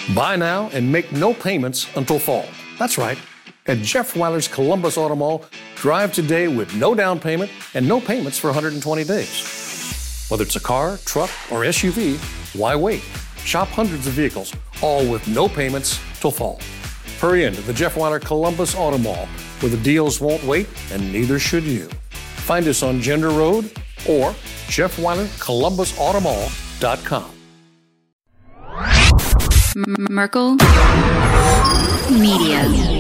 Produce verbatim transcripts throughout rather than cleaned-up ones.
Buy now and make no payments until fall. That's right. At Jeff Weiler's Columbus Auto Mall, drive today with no down payment and no payments for one hundred twenty days. Whether it's a car, truck, or S U V, why wait? Shop hundreds of vehicles, all with no payments till fall. Hurry into the Jeff Weiler Columbus Auto Mall, where the deals won't wait and neither should you. Find us on Gender Road or Jeff Weiler Columbus Auto Mall dot com. M- Merkel Media.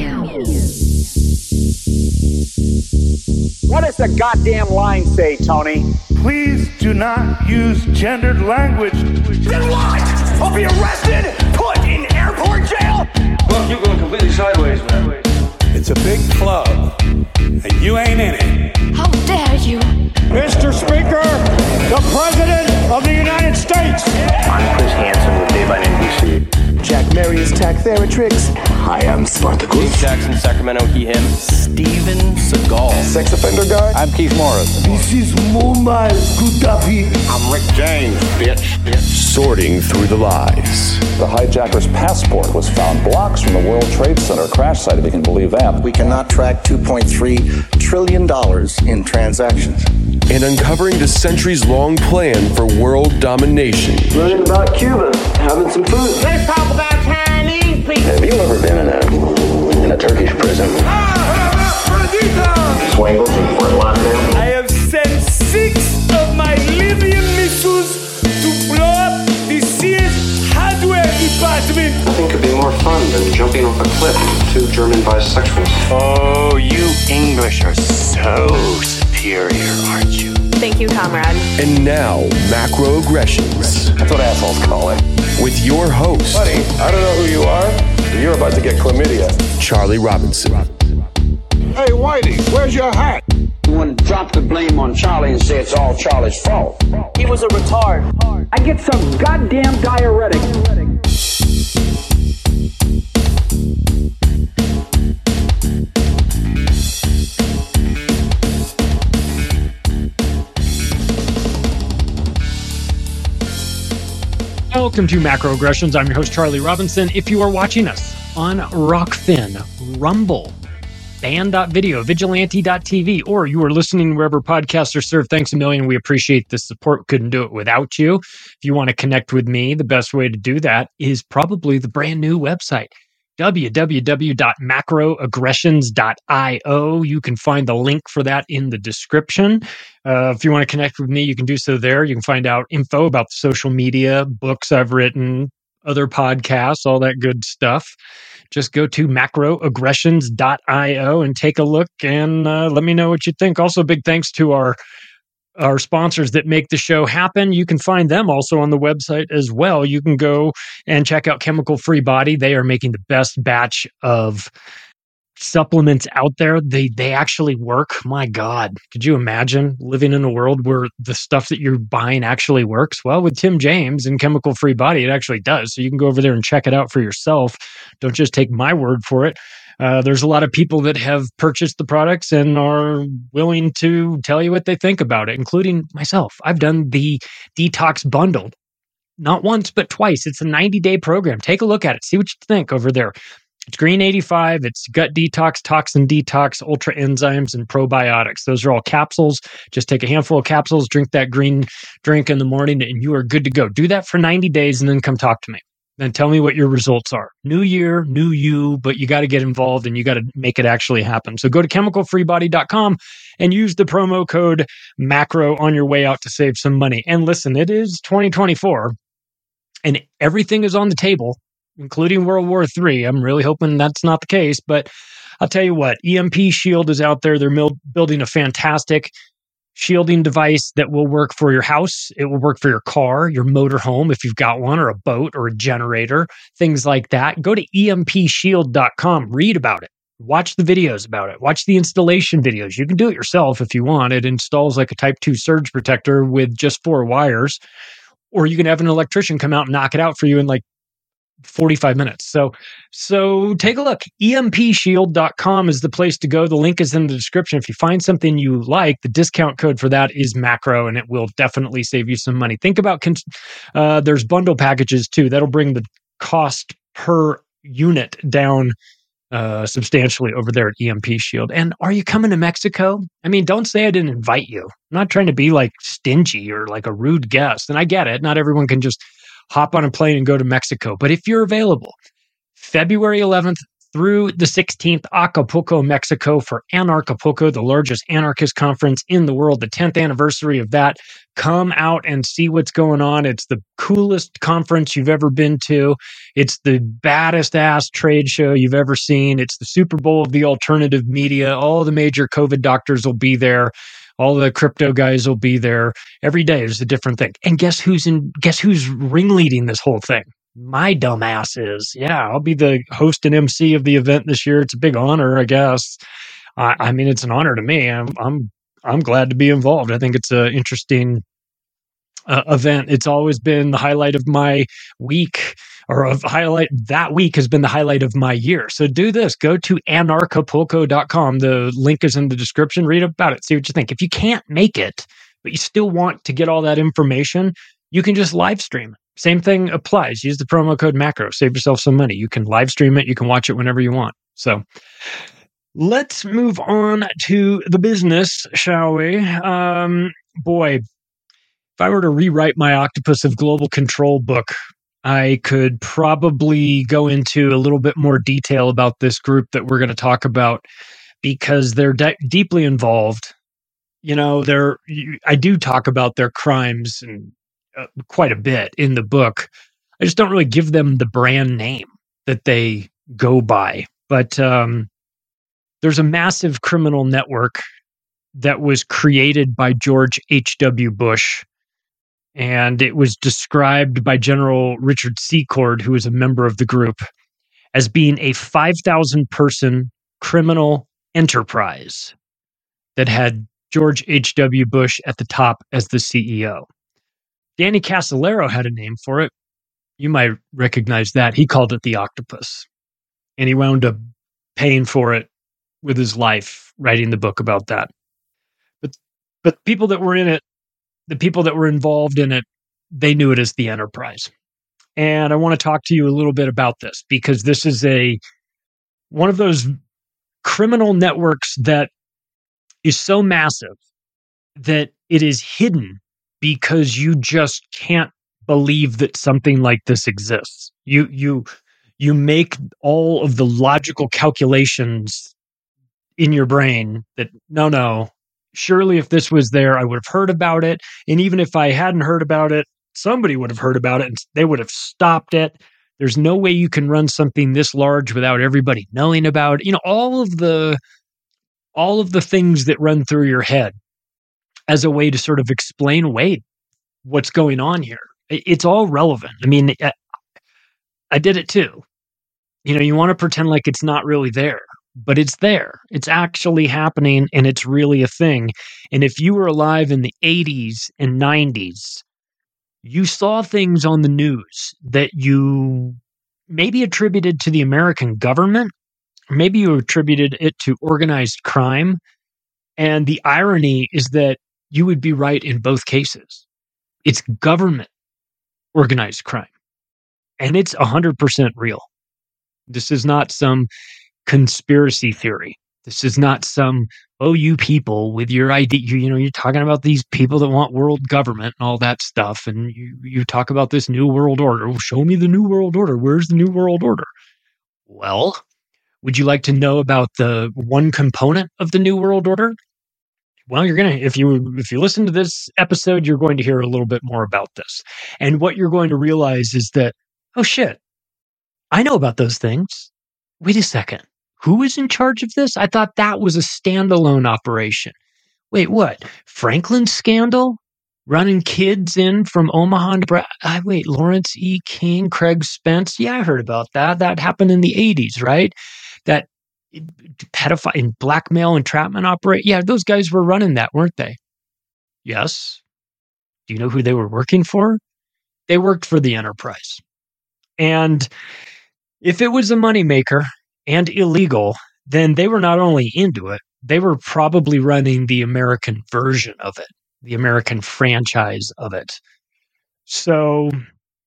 What does the goddamn line say, Tony? Please do not use gendered language. Then what? I'll be arrested, put in airport jail? Look, you're going completely sideways, man. It's a big club, and you ain't in it. How dare you? Mister Speaker, the President of the United States. I'm Chris Hansen with Dave on N B C. Jack Marius Tack Theratrix. Hi, I'm Spartacus. Jackson, Sacramento, he, him. Steven Seagal. Sex offender guy. I'm Keith Morris. This is Mumbai Kutapi. I'm Rick James, bitch. bitch. Sorting through the lies. The hijacker's passport was found blocks from the World Trade Center crash site, if you can believe that. We cannot track two point three trillion dollars in transactions. And uncovering the centuries-long plan for world domination. Learning about Cuba, having some food. Let's talk about Chinese people. Have you ever been in a in a Turkish prison? Swangles and Fort Lauderdale. I have sent six of my Libyan missiles to blow up the C S hardware department. Nothing could be more fun than jumping off a cliff with two German bisexuals. Oh, you English are so superior, aren't you? Thank you, comrade. And now, Macroaggressions. That's what assholes call it. With your host, Buddy, I don't know who you are, but you're about to get chlamydia. Charlie Robinson. Hey, Whitey, where's your hat? You want to drop the blame on Charlie and say it's all Charlie's fault. He was a retard. I get some goddamn diuretic. Welcome to Macroaggressions. I'm your host, Charlie Robinson. If you are watching us on Rockfin, Rumble, Band.video, Vigilante dot T V, or you are listening wherever podcasts are served, thanks a million. We appreciate the support. Couldn't do it without you. If you want to connect with me, the best way to do that is probably the brand new website, w w w dot macroaggressions dot i o. You can find the link for that in the description. Uh, if you want to connect with me, you can do so there. You can find out info about the social media, books I've written, other podcasts, all that good stuff. Just go to macroaggressions dot i o and take a look and uh, let me know what you think. Also, big thanks to our our sponsors that make the show happen. You can find them also on the website as well. You can go and check out Chemical Free Body. They are making the best batch of supplements out there. They they actually work. My God, could you imagine living in a world where the stuff that you're buying actually works? Well, with Tim James and Chemical Free Body, it actually does. So you can go over there and check it out for yourself. Don't just take my word for it. Uh, there's a lot of people that have purchased the products and are willing to tell you what they think about it, including myself. I've done the Detox Bundle, not once, but twice. It's a ninety-day program. Take a look at it. See what you think over there. It's Green eighty-five. It's gut detox, toxin detox, ultra enzymes, and probiotics. Those are all capsules. Just take a handful of capsules, drink that green drink in the morning, and you are good to go. Do that for ninety days and then come talk to me. Then tell me what your results are. New year, new you, but you got to get involved and you got to make it actually happen. So go to chemical free body dot com and use the promo code MACRO on your way out to save some money. And listen, it is twenty twenty-four and everything is on the table, including World War Three. I'm really hoping that's not the case, but I'll tell you what, E M P Shield is out there. They're mil- building a fantastic shielding device that will work for your house. It will work for your car, your motorhome, if you've got one, or a boat or a generator, things like that. Go to E M P shield dot com, read about it. Watch the videos about it. Watch the installation videos. You can do it yourself if you want. It installs like a type two surge protector with just four wires, or you can have an electrician come out and knock it out for you in like forty-five minutes. So, so take a look. E M P shield dot com is the place to go. The link is in the description. If you find something you like, the discount code for that is MACRO, and it will definitely save you some money. Think about, uh, there's bundle packages too. That'll bring the cost per unit down uh, substantially over there at E M P Shield. And are you coming to Mexico? I mean, don't say I didn't invite you. I'm not trying to be like stingy or like a rude guest. And I get it. Not everyone can just hop on a plane and go to Mexico. But if you're available, February eleventh through the sixteenth, Acapulco, Mexico for Anarchapulco, the largest anarchist conference in the world, the tenth anniversary of that. Come out and see what's going on. It's the coolest conference you've ever been to. It's the baddest ass trade show you've ever seen. It's the Super Bowl of the alternative media. All the major COVID doctors will be there. All the crypto guys will be there. Every day is a different thing. And guess who's in? Guess who's ringleading this whole thing? My dumbass is. Yeah, I'll be the host and M C of the event this year. It's a big honor, I guess. I, I mean, it's an honor to me. I'm, I'm, I'm glad to be involved. I think it's an interesting uh, event. It's always been the highlight of my week, or of highlight that week has been the highlight of my year. So do this. Go to anarchapulco dot com. The link is in the description. Read about it. See what you think. If you can't make it, but you still want to get all that information, you can just live stream it. Same thing applies. Use the promo code Macro. Save yourself some money. You can live stream it. You can watch it whenever you want. So let's move on to the business, shall we? Um, boy, if I were to rewrite my Octopus of Global Control book, I could probably go into a little bit more detail about this group that we're going to talk about, because they're de- deeply involved. You know, they're, I do talk about their crimes and Uh, quite a bit in the book. I just don't really give them the brand name that they go by. But um, there's a massive criminal network that was created by George H W. Bush, and it was described by General Richard Secord, who is a member of the group, as being a five thousand person criminal enterprise that had George H W. Bush at the top as the C E O. Danny Casolaro had a name for it. You might recognize that. He called it the Octopus. And he wound up paying for it with his life, writing the book about that. But but people that were in it, the people that were involved in it, they knew it as the Enterprise. And I want to talk to you a little bit about this, because this is a one of those criminal networks that is so massive that it is hidden, because you just can't believe that something like this exists. You you you make all of the logical calculations in your brain that, no, no, surely if this was there, I would have heard about it. And even if I hadn't heard about it, somebody would have heard about it and they would have stopped it. There's no way you can run something this large without everybody knowing about it. You know, all of the all of the things that run through your head as a way to sort of explain away what's going on here. It's all relevant. I mean, I did it too. You know, you want to pretend like it's not really there, but it's there. It's actually happening, and it's really a thing. And if you were alive in the eighties and nineties, you saw things on the news that you maybe attributed to the American government, or maybe you attributed it to organized crime. And the irony is that you would be right in both cases. It's government organized crime, and it's one hundred percent real. This is not some conspiracy theory. This is not some, oh, you people with your idea, you, you know, you're talking about these people that want world government and all that stuff, and you, you talk about this new world order. Well, show me the new world order. Where's the new world order? Well, would you like to know about the one component of the new world order? Well, you're going to, if you, if you listen to this episode, you're going to hear a little bit more about this. And what you're going to realize is that, oh shit, I know about those things. Wait a second. Who is in charge of this? I thought that was a standalone operation. Wait, what? Franklin scandal? Running kids in from Omaha to Bra- uh, wait, Lawrence E. King, Craig Spence? Yeah, I heard about that. That happened in the eighties, right? That pedophile and blackmail entrapment operate. Yeah, those guys were running that, weren't they? Yes. Do you know who they were working for? They worked for the Enterprise. And if it was a moneymaker and illegal, then they were not only into it, they were probably running the American version of it, the American franchise of it. So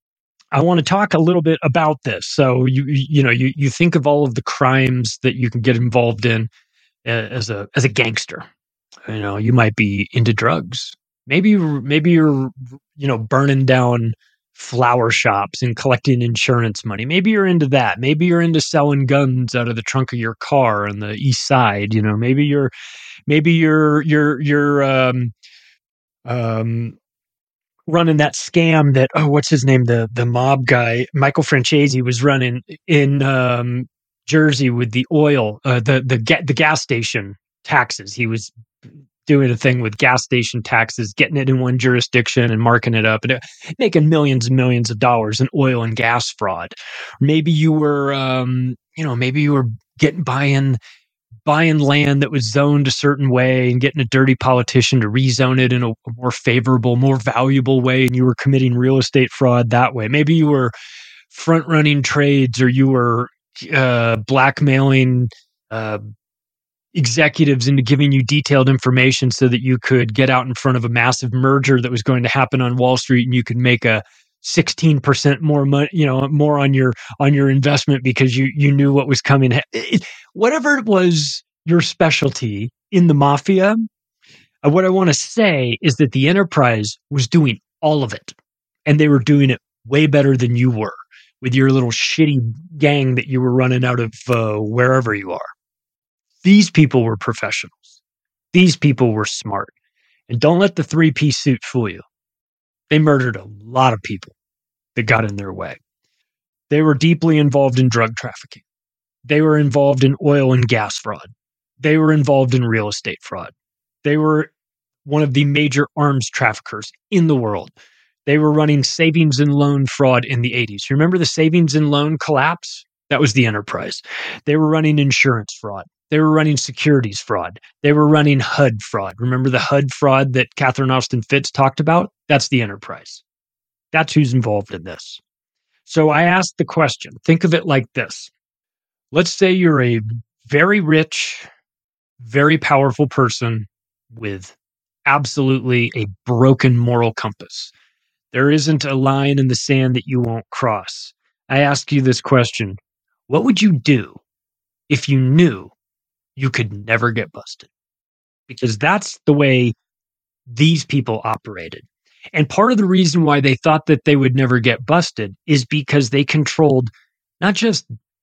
I want to talk a little bit about this. So you you know you you think of all of the crimes that you can get involved in as a as a gangster. You know, you might be into drugs. Maybe maybe you're you know burning down flower shops and collecting insurance money. Maybe you're into that. Maybe you're into selling guns out of the trunk of your car on the east side. You know, maybe you're maybe you're you're you're um um running that scam that, oh, what's his name? The the mob guy, Michael Francesi, was running in um, Jersey with the oil, uh, the the ga- the gas station taxes. He was doing a thing with gas station taxes, getting it in one jurisdiction and marking it up, and uh, making millions and millions of dollars in oil and gas fraud. Maybe you were, um, you know, maybe you were getting buying. buying land that was zoned a certain way and getting a dirty politician to rezone it in a, a more favorable, more valuable way, and you were committing real estate fraud that way. Maybe you were front-running trades, or you were uh, blackmailing uh, executives into giving you detailed information so that you could get out in front of a massive merger that was going to happen on Wall Street, and you could make a sixteen percent more money, you know, more on your on your investment because you you knew what was coming. It, whatever it was your specialty in the mafia, uh, what I want to say is that the enterprise was doing all of it, and they were doing it way better than you were with your little shitty gang that you were running out of uh, wherever you are. These people were professionals. These people were smart. And don't let the three-piece suit fool you. They murdered a lot of people that got in their way. They were deeply involved in drug trafficking. They were involved in oil and gas fraud. They were involved in real estate fraud. They were one of the major arms traffickers in the world. They were running savings and loan fraud in the eighties. You remember the savings and loan collapse? That was the enterprise. They were running insurance fraud. They were running securities fraud. They were running H U D fraud. Remember the H U D fraud that Catherine Austin Fitts talked about? That's the enterprise. That's who's involved in this. So I asked the question, think of it like this. Let's say you're a very rich, very powerful person with absolutely a broken moral compass. There isn't a line in the sand that you won't cross. I ask you this question. What would you do if you knew you could never get busted? Because that's the way these people operated. And part of the reason why they thought that they would never get busted is because they controlled not just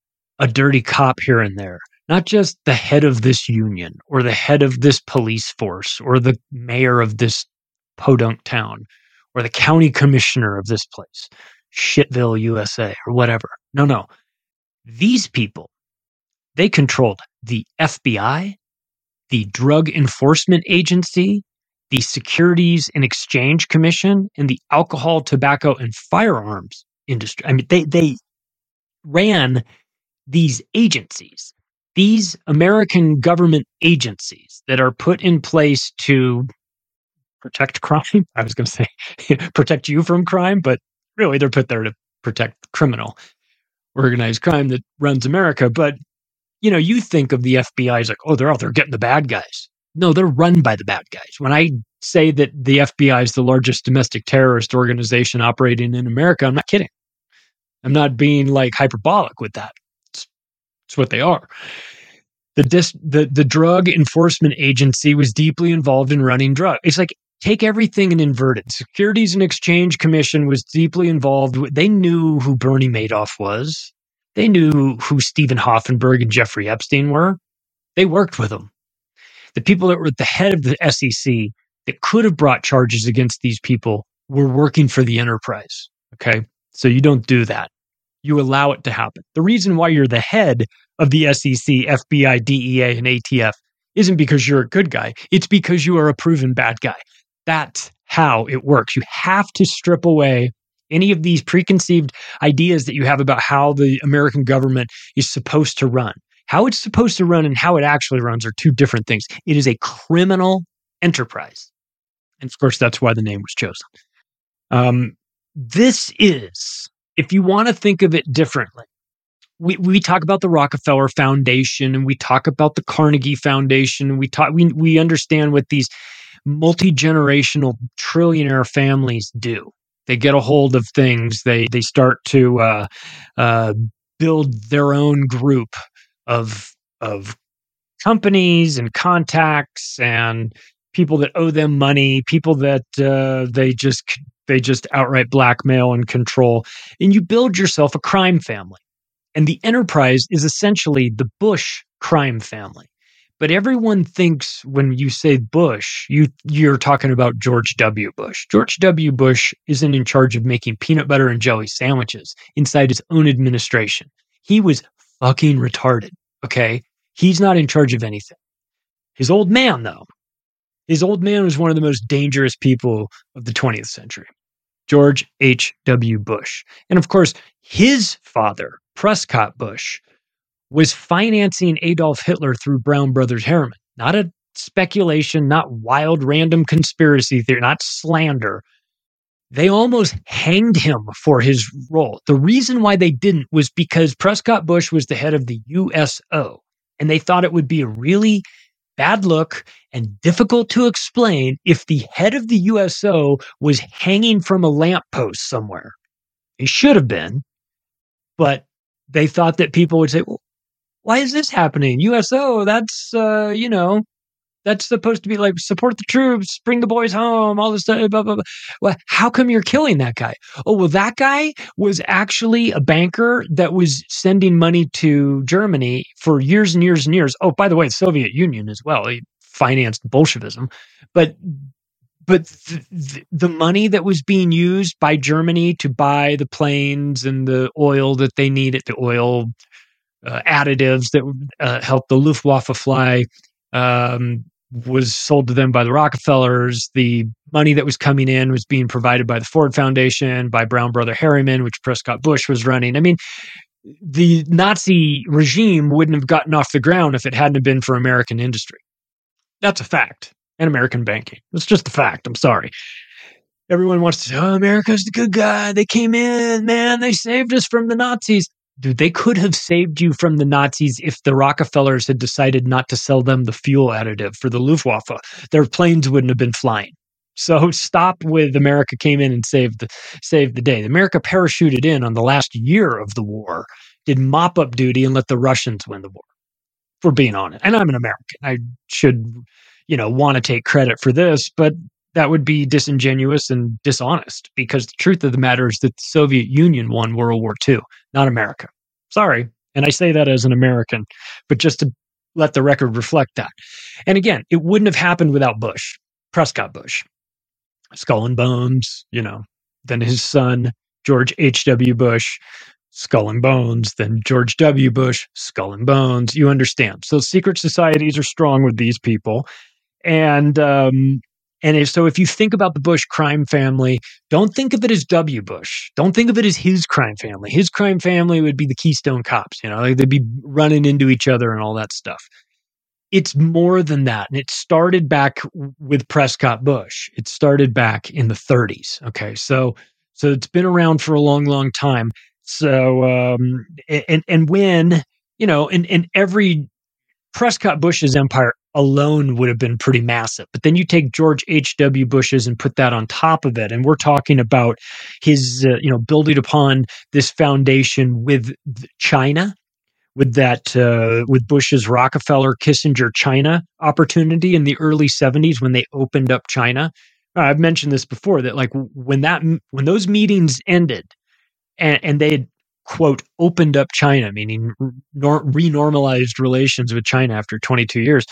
a dirty cop here and there, not just the head of this union or the head of this police force or the mayor of this podunk town or the county commissioner of this place, Shitville, U S A, or whatever. No, no. These people, they controlled the F B I, the Drug Enforcement Agency, the Securities and Exchange Commission, and the alcohol, tobacco, and firearms industry. I mean, they they ran these agencies, these American government agencies that are put in place to protect crime. I was going to say protect you from crime, but really they're put there to protect criminal organized crime that runs America. But you know, you think of the F B I as like, oh, they're out there getting the bad guys. No, they're run by the bad guys. When I say that the F B I is the largest domestic terrorist organization operating in America, I'm not kidding. I'm not being like hyperbolic with that. It's, it's what they are. The, dis, the the Drug Enforcement Agency was deeply involved in running drugs. It's like, take everything and invert it. Securities and Exchange Commission was deeply involved. They knew who Bernie Madoff was. They knew who Stephen Hoffenberg and Jeffrey Epstein were. They worked with them. The people that were at the head of the S E C that could have brought charges against these people were working for the enterprise. Okay? So you don't do that. You allow it to happen. The reason why you're the head of the S E C, F B I, D E A, and A T F isn't because you're a good guy. It's because you are a proven bad guy. That's how it works. You have to strip away any of these preconceived ideas that you have about how the American government is supposed to run. How it's supposed to run and how it actually runs are two different things. It is a criminal enterprise. And of course, that's why the name was chosen. Um, this is, if you want to think of it differently, we, we talk about the Rockefeller Foundation and we talk about the Carnegie Foundation. And we talk, we, we understand what these multi-generational trillionaire families do. They get a hold of things. They they start to uh, uh, build their own group of of companies and contacts and people that owe them money, people that uh, they just they just outright blackmail and control. And you build yourself a crime family. And the enterprise is essentially the Bush crime family. But everyone thinks when you say Bush, you, you're talking about George W. Bush. George W. Bush isn't in charge of making peanut butter and jelly sandwiches inside his own administration. He was fucking retarded, okay? He's not in charge of anything. His old man, though, his old man was one of the most dangerous people of the twentieth century, George H W. Bush. And of course, his father, Prescott Bush, was financing Adolf Hitler through Brown Brothers Harriman. Not a speculation, not wild random conspiracy theory, not slander. They almost hanged him for his role. The reason why they didn't was because Prescott Bush was the head of the U S O, and they thought it would be a really bad look and difficult to explain if the head of the U S O was hanging from a lamppost somewhere. He should have been, but they thought that people would say, well, why is this happening? U S O, that's, uh, you know, that's supposed to be like support the troops, bring the boys home, all this stuff, blah, blah, blah. Well, how come you're killing that guy? Oh, well, that guy was actually a banker that was sending money to Germany for years and years and years. Oh, by the way, the Soviet Union as well. He financed Bolshevism. But but the, the money that was being used by Germany to buy the planes and the oil that they needed, the oil uh, additives that uh, helped the Luftwaffe fly, um, was sold to them by the Rockefellers. The money that was coming in was being provided by the Ford Foundation, by Brown Brother Harriman, which Prescott Bush was running. I mean, the Nazi regime wouldn't have gotten off the ground if it hadn't been for American industry. That's a fact. And American banking. It's just a fact. I'm sorry. Everyone wants to say, oh, America's the good guy. They came in, man. They saved us from the Nazis. Dude, they could have saved you from the Nazis if the Rockefellers had decided not to sell them the fuel additive for the Luftwaffe. Their planes wouldn't have been flying. So stop with America came in and saved the, saved the day. America parachuted in on the last year of the war, did mop-up duty, and let the Russians win the war. For being honest. And I'm an American. I should, you know, want to take credit for this, but that would be disingenuous and dishonest, because the truth of the matter is that the Soviet Union won World War Two, not America. Sorry. And I say that as an American, but just to let the record reflect that. And again, it wouldn't have happened without Bush, Prescott Bush, Skull and Bones, you know, then his son, George H W. Bush, Skull and Bones, then George W. Bush, Skull and Bones. You understand. So secret societies are strong with these people. And, um, And if, so if you think about the Bush crime family, don't think of it as W. Bush. Don't think of it as his crime family. His crime family would be the Keystone Cops. You know, like they'd be running into each other and all that stuff. It's more than that. And it started back with Prescott Bush. It started back in the thirties. Okay. So, so it's been around for a long, long time. So, um, and, and when, you know, and, and every Prescott Bush's empire alone would have been pretty massive. But then you take George H W. Bush's and put that on top of it. And we're talking about his, uh, you know, building upon this foundation with China, with that, uh, with Bush's Rockefeller, Kissinger, China opportunity in the early seventies when they opened up China. Uh, I've mentioned this before, that like when that, when those meetings ended and, and they had, quote, opened up China, meaning nor- renormalized relations with China after twenty-two years.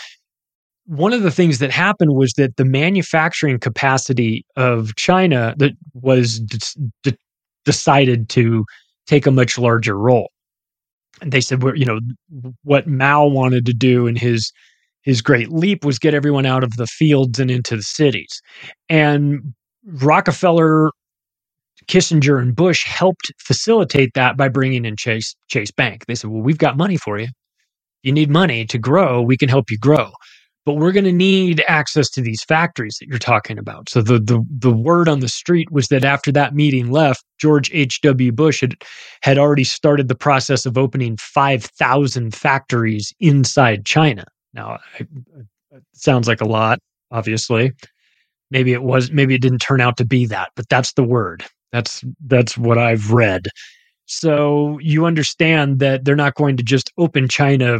One of the things that happened was that the manufacturing capacity of China that was d- d- decided to take a much larger role. And they said, well, you know, what Mao wanted to do in his his great leap was get everyone out of the fields and into the cities. And Rockefeller, Kissinger, and Bush helped facilitate that by bringing in Chase Chase Bank. They said, well, we've got money for you. You need money to grow. We can help you grow. But we're going to need access to these factories that you're talking about. So the, the the word on the street was that after that meeting left, George H W. Bush had, had already started the process of opening five thousand factories inside China. Now, it, it sounds like a lot, obviously. Maybe it was, maybe it didn't turn out to be that, but that's the word. That's that's what I've read. So you understand that they're not going to just open China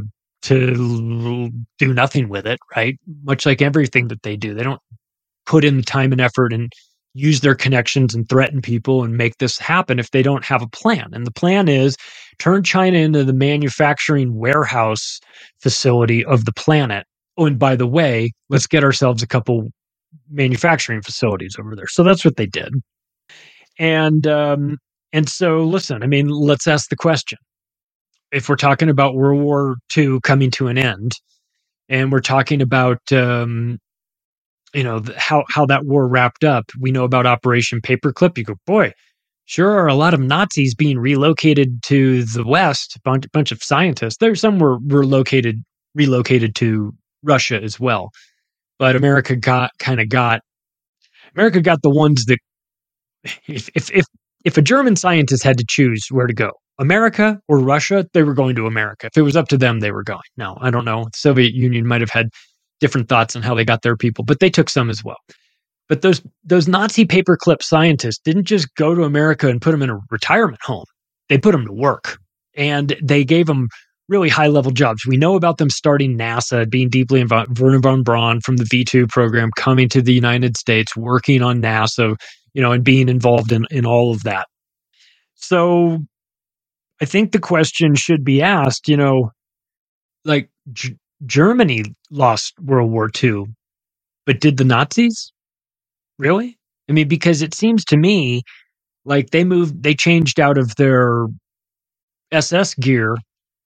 to do nothing with it, right? Much like everything that they do. They don't put in the time and effort and use their connections and threaten people and make this happen if they don't have a plan. And the plan is turn China into the manufacturing warehouse facility of the planet. Oh, and by the way, let's get ourselves a couple manufacturing facilities over there. So that's what they did. And um, and so, listen, I mean, let's ask the question. If we're talking about World War Two coming to an end, and we're talking about, um, you know, the, how, how that war wrapped up, we know about Operation Paperclip. You go, boy, sure are a lot of Nazis being relocated to the West, a bunch, bunch of scientists. There's some were, were located, relocated to Russia as well. But America got kind of got, America got the ones that, if, if, if, if a German scientist had to choose where to go, America or Russia, they were going to America. If it was up to them, they were going. No, I don't know. The Soviet Union might have had different thoughts on how they got their people, but they took some as well. But those those Nazi paperclip scientists didn't just go to America and put them in a retirement home. They put them to work, and they gave them really high-level jobs. We know about them starting NASA, being deeply involved. Wernher von Braun from the V two program coming to the United States, working on NASA, you know, and being involved in, in all of that. So I think the question should be asked, you know, like G- Germany lost World War Two, but did the Nazis? Really? I mean, because it seems to me like they moved, they changed out of their S S gear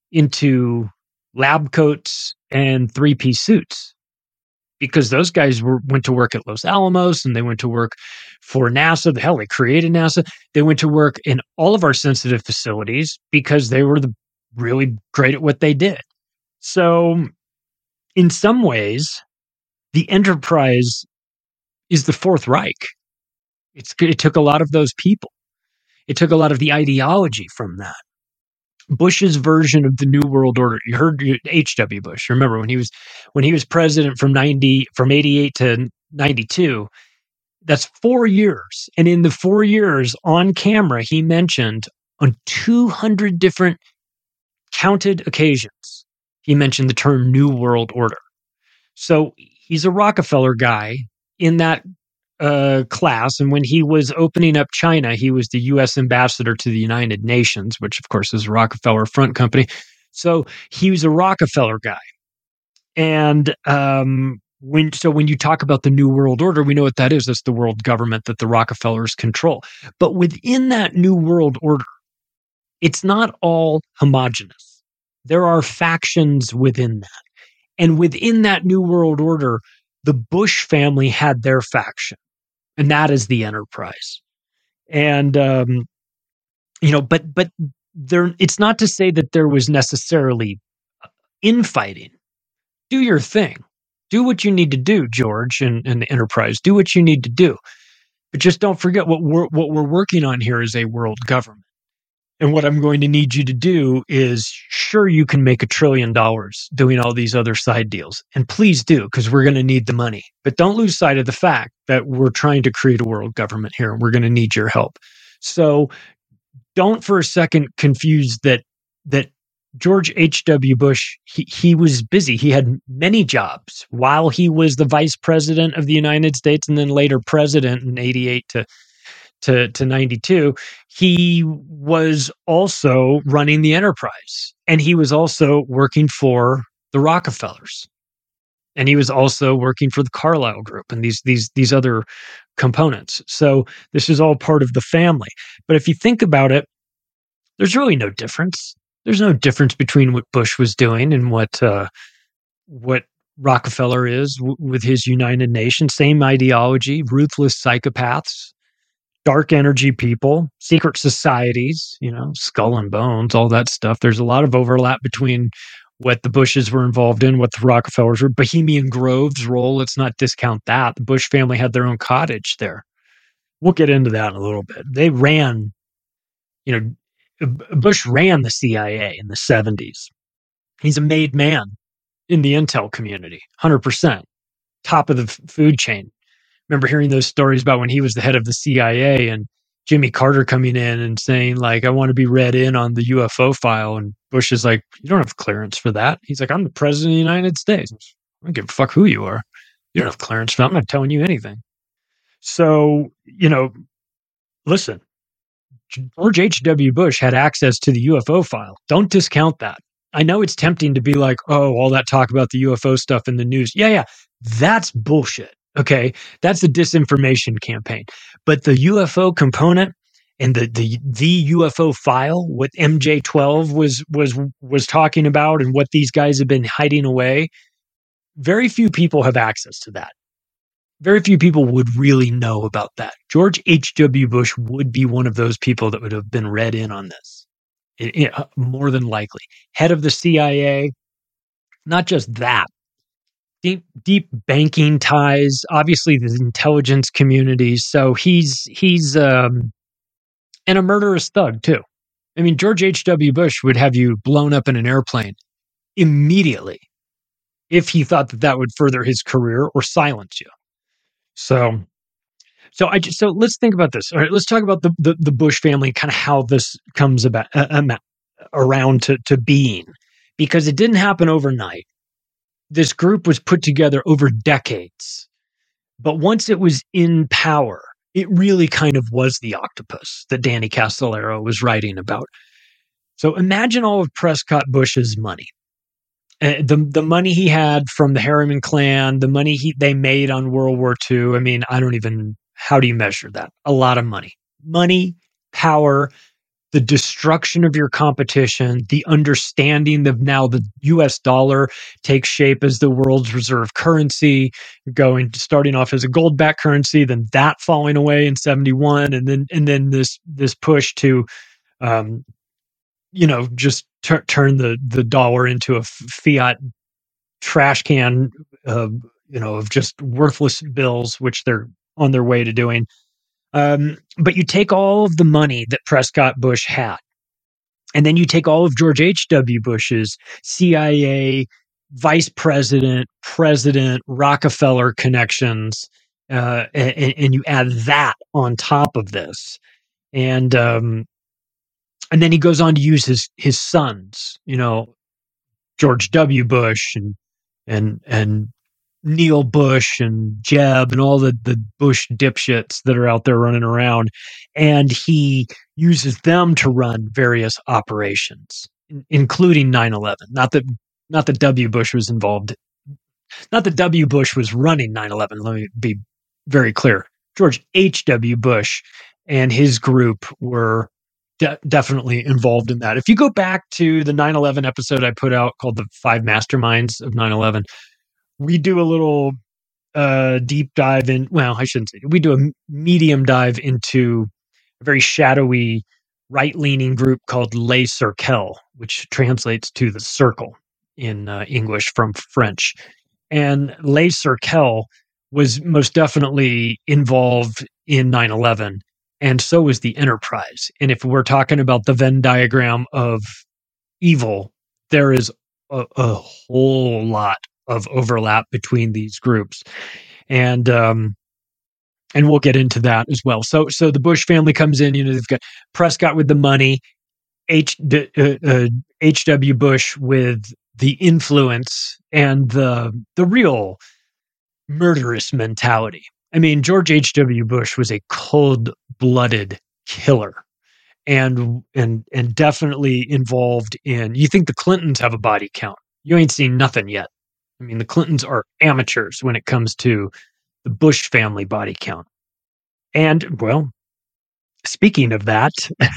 into lab coats and three-piece suits, because those guys were went to work at Los Alamos, and they went to work for NASA. The hell, they created NASA. They went to work in all of our sensitive facilities because they were the really great at what they did. So in some ways, the Enterprise is the Fourth Reich. It's, it took a lot of those people. It took a lot of the ideology from that. Bush's version of the New World Order. You heard H W Bush. Remember when he was when he was president from ninety from eighty-eight to ninety-two. That's four years, and in the four years on camera, he mentioned on two hundred different counted occasions, he mentioned the term New World Order. So he's a Rockefeller guy in that uh, class. And when he was opening up China, he was the U S ambassador to the United Nations, which of course is a Rockefeller front company. So he was a Rockefeller guy. And um, when so when you talk about the New World Order, we know what that is. That's the world government that the Rockefellers control. But within that New World Order, it's not all homogenous. There are factions within that. And within that New World Order, the Bush family had their faction, and that is the Enterprise. And, um, you know, but but there, it's not to say that there was necessarily infighting. Do your thing. Do what you need to do, George, and, and the Enterprise. Do what you need to do. But just don't forget what we're, what we're working on here is a world government. And what I'm going to need you to do is, sure, you can make a trillion dollars doing all these other side deals. And please do, because we're going to need the money. But don't lose sight of the fact that we're trying to create a world government here, and we're going to need your help. So don't for a second confuse that that George H W. Bush, he, he was busy. He had many jobs while he was the vice president of the United States and then later president in eighty-eight to To, to ninety-two, he was also running the Enterprise, and he was also working for the Rockefellers, and he was also working for the Carlyle Group and these these these other components. So this is all part of the family. But if you think about it, there's really no difference. There's no difference between what Bush was doing and what uh, what Rockefeller is w- with his United Nations. Same ideology, ruthless psychopaths. Dark energy people, secret societies, you know, skull and bones, all that stuff. There's a lot of overlap between what the Bushes were involved in, what the Rockefellers were. Bohemian Grove's role, let's not discount that. The Bush family had their own cottage there. We'll get into that in a little bit. They ran, you know, Bush ran the C I A in the seventies. He's a made man in the intel community, one hundred percent. Top of the f- food chain. Remember hearing those stories about when he was the head of the C I A and Jimmy Carter coming in and saying, like, I want to be read in on the U F O file. And Bush is like, you don't have clearance for that. He's like, I'm the president of the United States. I don't give a fuck who you are. You don't have clearance for that. I'm not telling you anything. So, you know, listen, George H W. Bush had access to the U F O file. Don't discount that. I know it's tempting to be like, oh, all that talk about the U F O stuff in the news. Yeah, yeah, that's bullshit. Okay, that's a disinformation campaign. But the U F O component and the the the U F O file, what M J twelve was was was talking about, and what these guys have been hiding away, very few people have access to that. Very few people would really know about that. George H W. Bush would be one of those people that would have been read in on this, it, it, more than likely. Head of the C I A, not just that. Deep, deep banking ties, obviously the intelligence community. So he's he's um, and a murderous thug too. I mean, George H W. Bush would have you blown up in an airplane immediately if he thought that that would further his career or silence you. So, so I just, so let's think about this. All right, let's talk about the the, the Bush family, kind of how this comes about uh, um, around to to being, because it didn't happen overnight. This group was put together over decades. But once it was in power, it really kind of was the octopus that Danny Castellero was writing about. So imagine all of Prescott Bush's money. Uh, the the money he had from the Harriman clan, the money he they made on World War Two. I mean, I don't even, how do you measure that? A lot of money. Money, power, the destruction of your competition, the understanding of now the U S dollar takes shape as the world's reserve currency, going starting off as a gold-backed currency, then that falling away in seventy-one, and then and then this this push to, um, you know, just tur- turn the the dollar into a fiat trash can, uh, you know, of just worthless bills, which they're on their way to doing. Um, but you take all of the money that Prescott Bush had, and then you take all of George H W. Bush's C I A, vice president, president, Rockefeller connections, uh, and, and you add that on top of this. And um, and then he goes on to use his his sons, you know, George W. Bush and and and Neil Bush and Jeb and all the, the Bush dipshits that are out there running around. And he uses them to run various operations, including nine eleven. Not that, not that W. Bush was involved. Not that W. Bush was running nine eleven. Let me be very clear. George H W. Bush and his group were de- definitely involved in that. If you go back to the nine eleven episode I put out called The Five Masterminds of nine eleven, we do a little uh, deep dive in, well, I shouldn't say, we do a medium dive into a very shadowy right-leaning group called Les Cercles, which translates to the circle in uh, English from French. And Les Cercles was most definitely involved in nine eleven, and so was the Enterprise. And if we're talking about the Venn diagram of evil, there is a, a whole lot of overlap between these groups, and um, and we'll get into that as well. So, so the Bush family comes in. You know, they've got Prescott with the money, H uh, uh, H W. Bush with the influence and the the real murderous mentality. I mean, George H W. Bush was a cold-blooded killer, and and and definitely involved in. You think the Clintons have a body count? You ain't seen nothing yet. I mean, the Clintons are amateurs when it comes to the Bush family body count. And, well, speaking of that,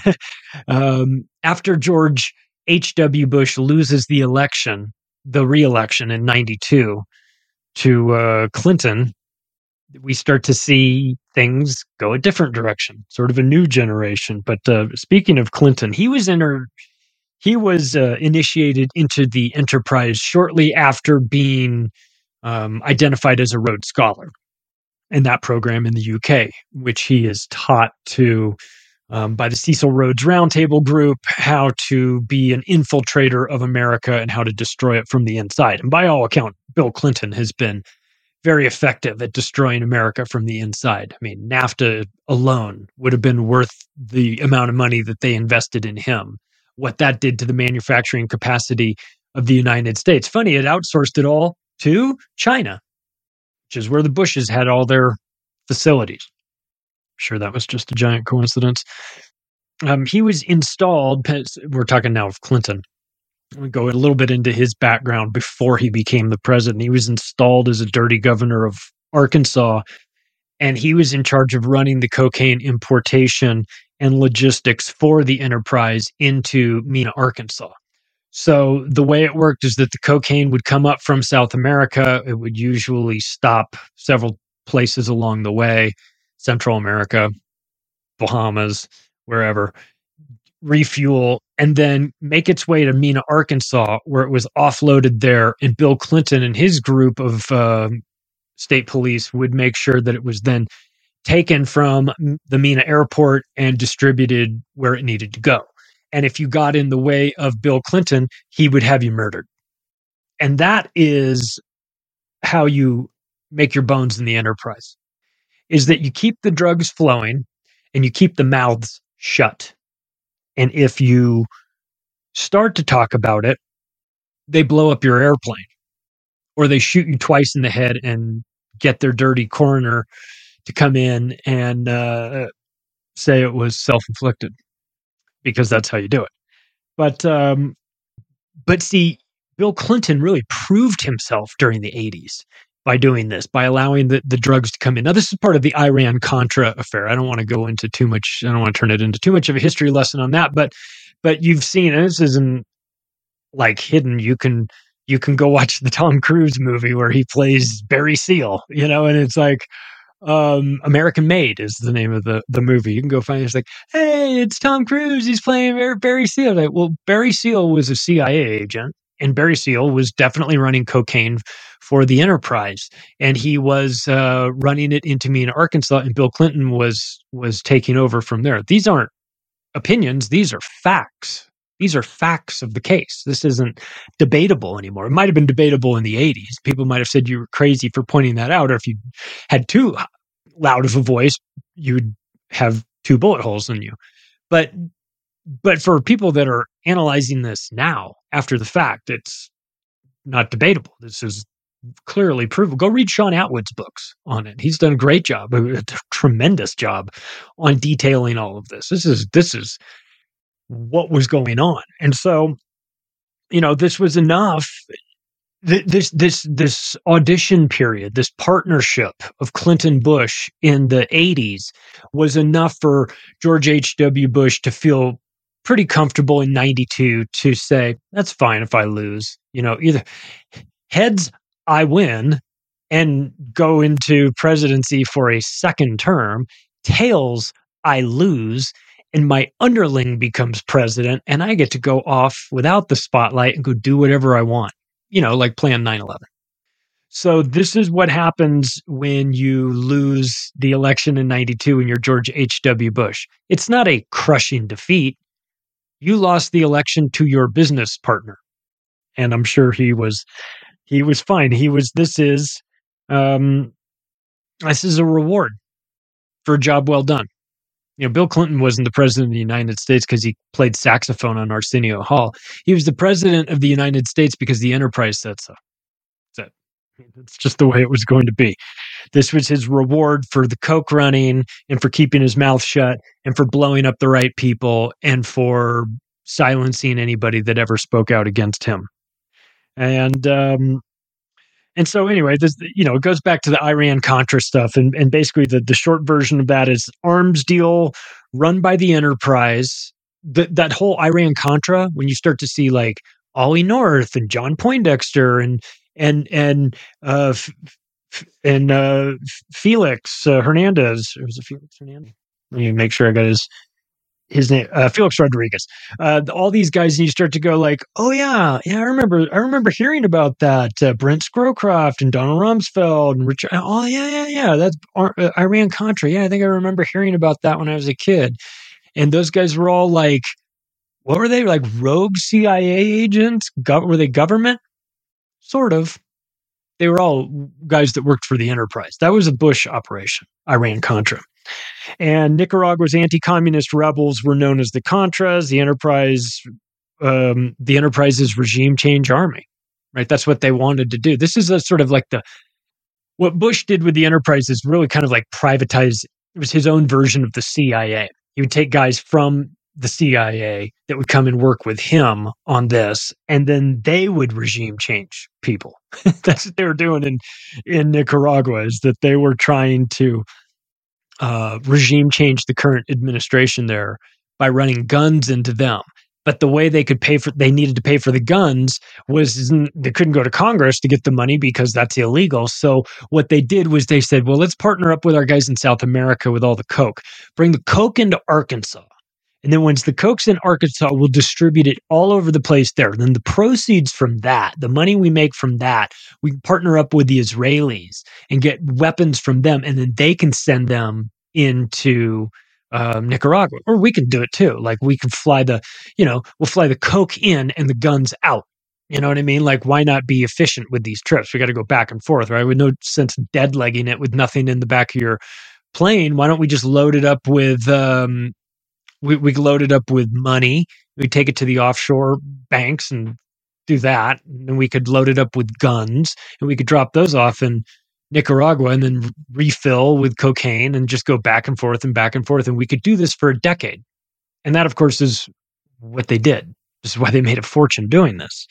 um, after George H W. Bush loses the election, the re-election in ninety-two to uh, Clinton, we start to see things go a different direction, sort of a new generation. But uh, speaking of Clinton, he was in her... He was uh, initiated into the Enterprise shortly after being um, identified as a Rhodes Scholar in that program in the U K, which he is taught to um, by the Cecil Rhodes Roundtable Group how to be an infiltrator of America and how to destroy it from the inside. And by all accounts, Bill Clinton has been very effective at destroying America from the inside. I mean, NAFTA alone would have been worth the amount of money that they invested in him. What that did to the manufacturing capacity of the United States. Funny, it outsourced it all to China, which is where the Bushes had all their facilities. I'm sure that was just a giant coincidence. Um, he was installed, we're talking now of Clinton. We go a little bit into his background before he became the president. He was installed as a dirty governor of Arkansas, and he was in charge of running the cocaine importation and logistics for the enterprise into Mena, Arkansas. So the way it worked is that the cocaine would come up from South America. It would usually stop several places along the way, Central America, Bahamas, wherever, refuel, and then make its way to Mena, Arkansas, where it was offloaded there. And Bill Clinton and his group of uh, state police would make sure that it was then taken from the Mena airport and distributed where it needed to go. And if you got in the way of Bill Clinton, he would have you murdered. And that is how you make your bones in the enterprise, is that you keep the drugs flowing and you keep the mouths shut. And if you start to talk about it, they blow up your airplane, or they shoot you twice in the head and get their dirty coroner to come in and uh, say it was self-inflicted, because that's how you do it. But um, but see, Bill Clinton really proved himself during the eighties by doing this, by allowing the, the drugs to come in. Now, this is part of the Iran-Contra affair. I don't want to go into too much, I don't want to turn it into too much of a history lesson on that, but but you've seen, and this isn't like hidden, you can you can go watch the Tom Cruise movie where he plays Barry Seal, you know, and it's like, um, American Made is the name of the, the movie. You can go find it. It's like, hey, it's Tom Cruise, he's playing Barry Seal. Like, well, Barry Seal was a C I A agent, and Barry Seal was definitely running cocaine for the enterprise, and he was uh, running it into Mena, Arkansas, and Bill Clinton was was taking over from there. These aren't opinions; these are facts. These are facts of the case. This isn't debatable anymore. It might have been debatable in the eighties. People might have said you were crazy for pointing that out, or if you had too loud of a voice, you would have two bullet holes in you. But but for people that are analyzing this now, after the fact, it's not debatable. This is clearly proven. Go read Sean Atwood's books on it. He's done a great job, a tremendous job on detailing all of this. This is this is what was going on. And so, you know, this was enough. This this this audition period, this partnership of Clinton Bush in the eighties was enough for George H W. Bush to feel pretty comfortable in ninety-two to say, that's fine if I lose. You know, either heads, I win and go into presidency for a second term. Tails, I lose and my underling becomes president, and I get to go off without the spotlight and go do whatever I want, you know, like Plan nine eleven. So this is what happens when you lose the election in ninety-two and you're George H W. Bush. It's not a crushing defeat. You lost the election to your business partner. And I'm sure he was he was fine. He was this is um this is a reward for a job well done. You know, Bill Clinton wasn't the president of the United States because he played saxophone on Arsenio Hall. He was the president of the United States because the enterprise said so. That's it. It's just the way it was going to be. This was his reward for the coke running and for keeping his mouth shut and for blowing up the right people and for silencing anybody that ever spoke out against him. And um, and so anyway, this, you know, it goes back to the Iran-Contra stuff. And, and basically the, the short version of that is arms deal run by the enterprise. The, that whole Iran-Contra, when you start to see like Ollie North and John Poindexter and and and uh, f- f- and uh, Felix uh, Hernandez, or was it Felix Hernandez? Let me make sure I got his his name, uh, Felix Rodriguez. Uh, all these guys, and you start to go like, oh yeah, yeah, I remember, I remember hearing about that. Uh, Brent Scrowcroft and Donald Rumsfeld and Richard. Oh yeah, yeah, yeah. That's uh, Iran-Contra. Yeah, I think I remember hearing about that when I was a kid. And those guys were all like, what were they, like rogue C I A agents? Go- were they government? Sort of. They were all guys that worked for the enterprise. That was a Bush operation, Iran-Contra. And Nicaragua's anti-communist rebels were known as the Contras, the enterprise, um, the enterprise's regime change army, right? That's what they wanted to do. This is a sort of like the, what Bush did with the enterprise is really kind of like privatize. It was his own version of the C I A. He would take guys from the C I A that would come and work with him on this, and then they would regime change people. That's what they were doing in, in Nicaragua, is that they were trying to Uh, regime change the current administration there by running guns into them. But the way they could pay for, they needed to pay for the guns was they couldn't go to Congress to get the money because that's illegal. So what they did was they said, well, let's partner up with our guys in South America with all the coke. Bring the coke into Arkansas. And then once the coke's in Arkansas, we'll distribute it all over the place there. Then the proceeds from that, the money we make from that, we can partner up with the Israelis and get weapons from them, and then they can send them into um, Nicaragua. Or we can do it too. Like we can fly the, you know, we'll fly the coke in and the guns out. You know what I mean? Like, why not be efficient with these trips? We got to go back and forth, right? With no sense dead legging it with nothing in the back of your plane. Why don't we just load it up with, um, we, we load it up with money. We take it to the offshore banks and do that. And we could load it up with guns and we could drop those off in Nicaragua and then refill with cocaine and just go back and forth and back and forth. And we could do this for a decade. And that, of course, is what they did. This is why they made a fortune doing this.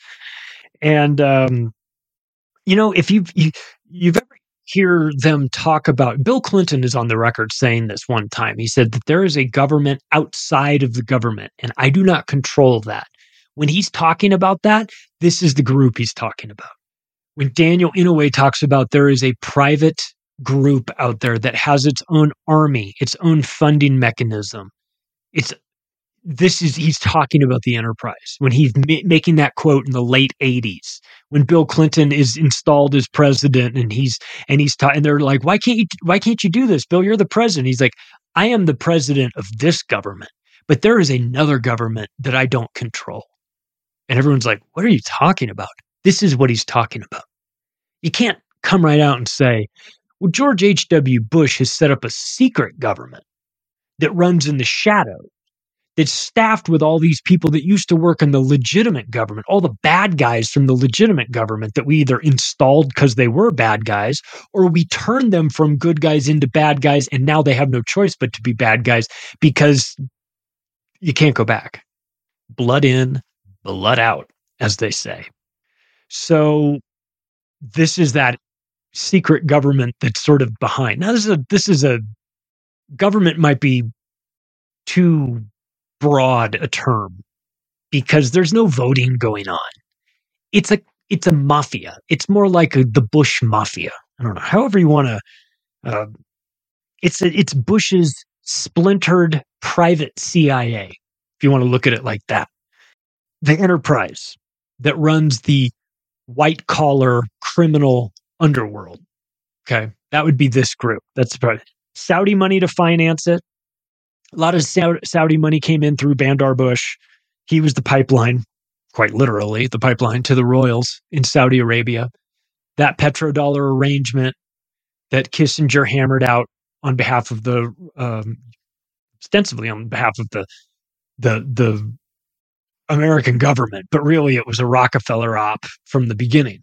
And, um, you know, if you've, you, you've ever hear them talk about, Bill Clinton is on the record saying this one time. He said that there is a government outside of the government, and I do not control that. When he's talking about that, this is the group he's talking about. When Daniel Inouye talks about there is a private group out there that has its own army, its own funding mechanism, it's this is he's talking about the enterprise. When he's ma- making that quote in the late eighties, when Bill Clinton is installed as president, and he's and he's ta- and they're like, why can't you why can't you do this, Bill? You're the president. He's like, I am the president of this government, but there is another government that I don't control. And everyone's like, what are you talking about? This is what he's talking about. You can't come right out and say, well, George H W. Bush has set up a secret government that runs in the shadows, that's staffed with all these people that used to work in the legitimate government, all the bad guys from the legitimate government that we either installed because they were bad guys, or we turned them from good guys into bad guys, and now they have no choice but to be bad guys because you can't go back. Blood in, blood out, as they say. So this is that secret government that's sort of behind. Now, this is a, this is a government might be too broad a term because there's no voting going on. It's a it's a mafia. It's more like a, the Bush mafia. I don't know. However you want to. Uh, it's a, it's Bush's splintered private C I A. If you want to look at it like that, the enterprise that runs the white collar criminal underworld. Okay, that would be this group. That's probably Saudi money to finance it. A lot of Saudi money came in through Bandar Bush. He was the pipeline, quite literally, the pipeline to the royals in Saudi Arabia. That petrodollar arrangement that Kissinger hammered out on behalf of the, um, ostensibly on behalf of the, the, the American government, but really it was a Rockefeller op from the beginning.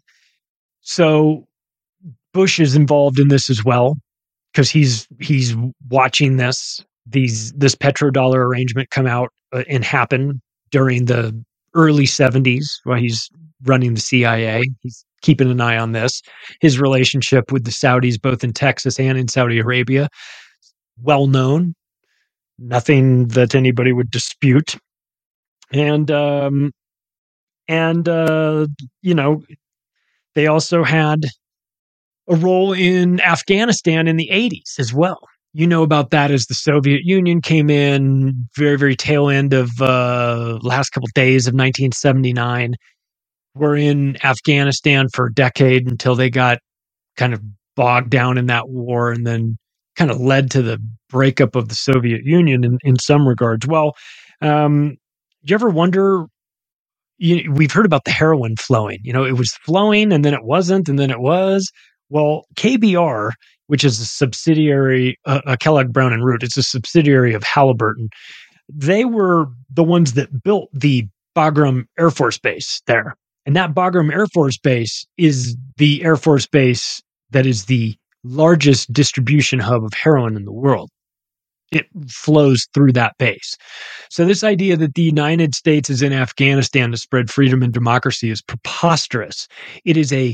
So Bush is involved in this as well because he's he's watching this. These this petrodollar arrangement come out uh, and happen during the early seventies while he's running the C I A. He's keeping an eye on this. His relationship with the Saudis, both in Texas and in Saudi Arabia, well known. Nothing that anybody would dispute. And um, and uh, you know, they also had a role in Afghanistan in the eighties as well. You know about that as the Soviet Union came in very, very tail end of uh, last couple of days of nineteen seventy-nine. We're in Afghanistan for a decade until they got kind of bogged down in that war and then kind of led to the breakup of the Soviet Union in, in some regards. Well, um, do you ever wonder, you, we've heard about the heroin flowing. You know, it was flowing and then it wasn't and then it was. Well, K B R, which is a subsidiary, uh, uh, Kellogg Brown and Root, it's a subsidiary of Halliburton. They were the ones that built the Bagram Air Force Base there. And that Bagram Air Force Base is the Air Force Base that is the largest distribution hub of heroin in the world. It flows through that base. So this idea that the United States is in Afghanistan to spread freedom and democracy is preposterous. It is a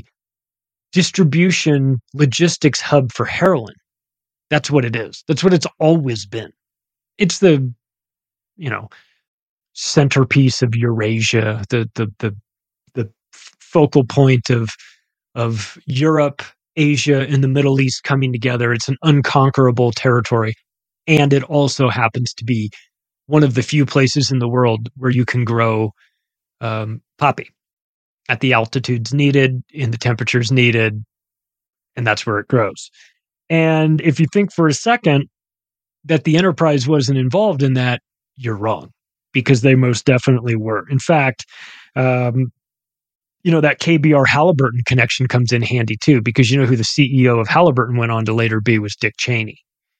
distribution logistics hub for heroin. That's what it is. That's what it's always been. It's the, you know, centerpiece of Eurasia, the the the the focal point of of Europe, Asia, and the Middle East coming together. It's an unconquerable territory. And it also happens to be one of the few places in the world where you can grow um, poppy at the altitudes needed, in the temperatures needed, and that's where it grows. And if you think for a second that the enterprise wasn't involved in that, you're wrong, because they most definitely were. In fact, um, you know, that K B R Halliburton connection comes in handy too, because you know who the C E O of Halliburton went on to later be was Dick Cheney.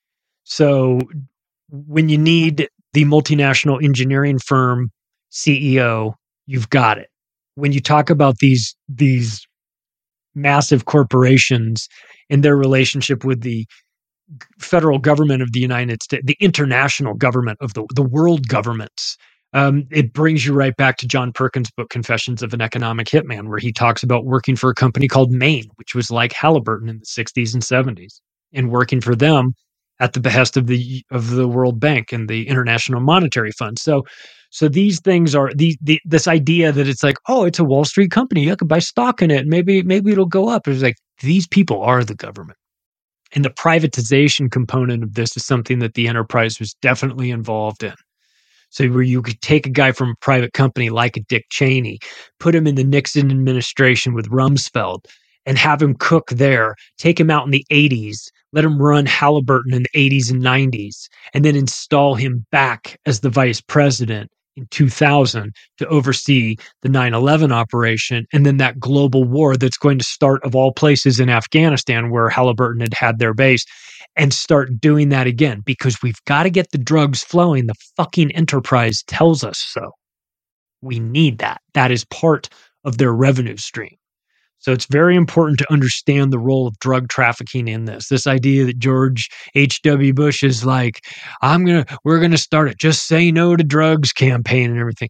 So when you need the multinational engineering firm C E O, you've got it. When you talk about these, these massive corporations and their relationship with the federal government of the United States, the international government of the, the world governments, um, it brings you right back to John Perkins' book, Confessions of an Economic Hitman, where he talks about working for a company called Maine, which was like Halliburton in the sixties and seventies, and working for them at the behest of the of the World Bank and the International Monetary Fund. So, so these things are the, the this idea that it's like, oh, it's a Wall Street company, I could buy stock in it, maybe maybe it'll go up. It's like, these people are the government, and the privatization component of this is something that the enterprise was definitely involved in. So where you could take a guy from a private company like a Dick Cheney, put him in the Nixon administration with Rumsfeld, and have him cook there, take him out in the eighties, let him run Halliburton in the eighties and nineties, and then install him back as the vice president in two thousand to oversee the nine eleven operation, and then that global war that's going to start, of all places, in Afghanistan, where Halliburton had had their base, and start doing that again, because we've got to get the drugs flowing. The fucking enterprise tells us so. We need that. That is part of their revenue stream. So it's very important to understand the role of drug trafficking in this. This idea that George H W Bush is like, I'm going to, we're going to start it, just say no to drugs campaign and everything.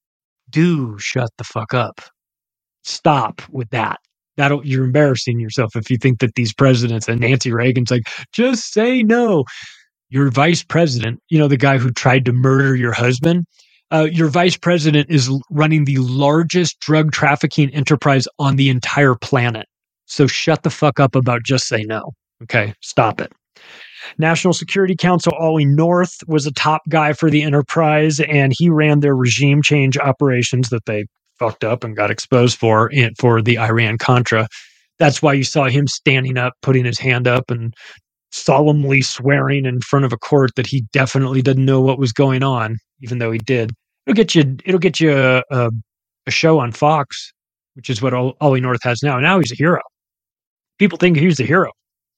Do shut the fuck up. Stop with that. That'll, you're embarrassing yourself if you think that these presidents, and Nancy Reagan's like, just say no. Your vice president, you know, the guy who tried to murder your husband, Uh, your vice president is running the largest drug trafficking enterprise on the entire planet. So shut the fuck up about just say no. Okay, stop it. National Security Council Ollie North was a top guy for the enterprise, and he ran their regime change operations that they fucked up and got exposed for in, for the Iran-Contra. That's why you saw him standing up, putting his hand up, and solemnly swearing in front of a court that he definitely didn't know what was going on, even though he did. It'll get you. It'll get you a, a, a show on Fox, which is what Ollie North has now. Now he's a hero. People think he's a hero.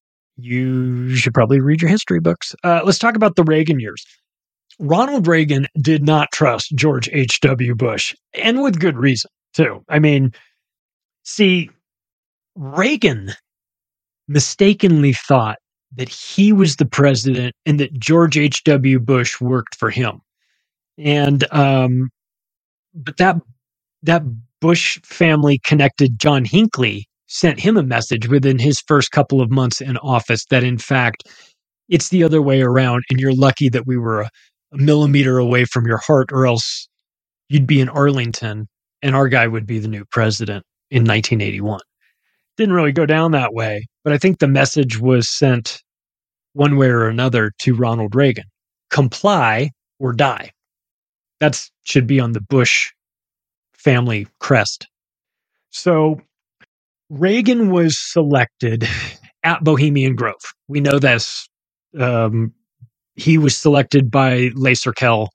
You should probably read your history books. Uh, let's talk about the Reagan years. Ronald Reagan did not trust George H W Bush, and with good reason, too. I mean, see, Reagan mistakenly thought that he was the president and that George H W Bush worked for him. And, um, but that, that Bush family connected John Hinckley sent him a message within his first couple of months in office that, in fact, it's the other way around, and you're lucky that we were a, a millimeter away from your heart, or else you'd be in Arlington and our guy would be the new president in nineteen eighty-one. Didn't really go down that way, but I think the message was sent one way or another to Ronald Reagan. Comply or die. That should be on the Bush family crest. So Reagan was selected at Bohemian Grove. We know this. Um, he was selected by Laserkel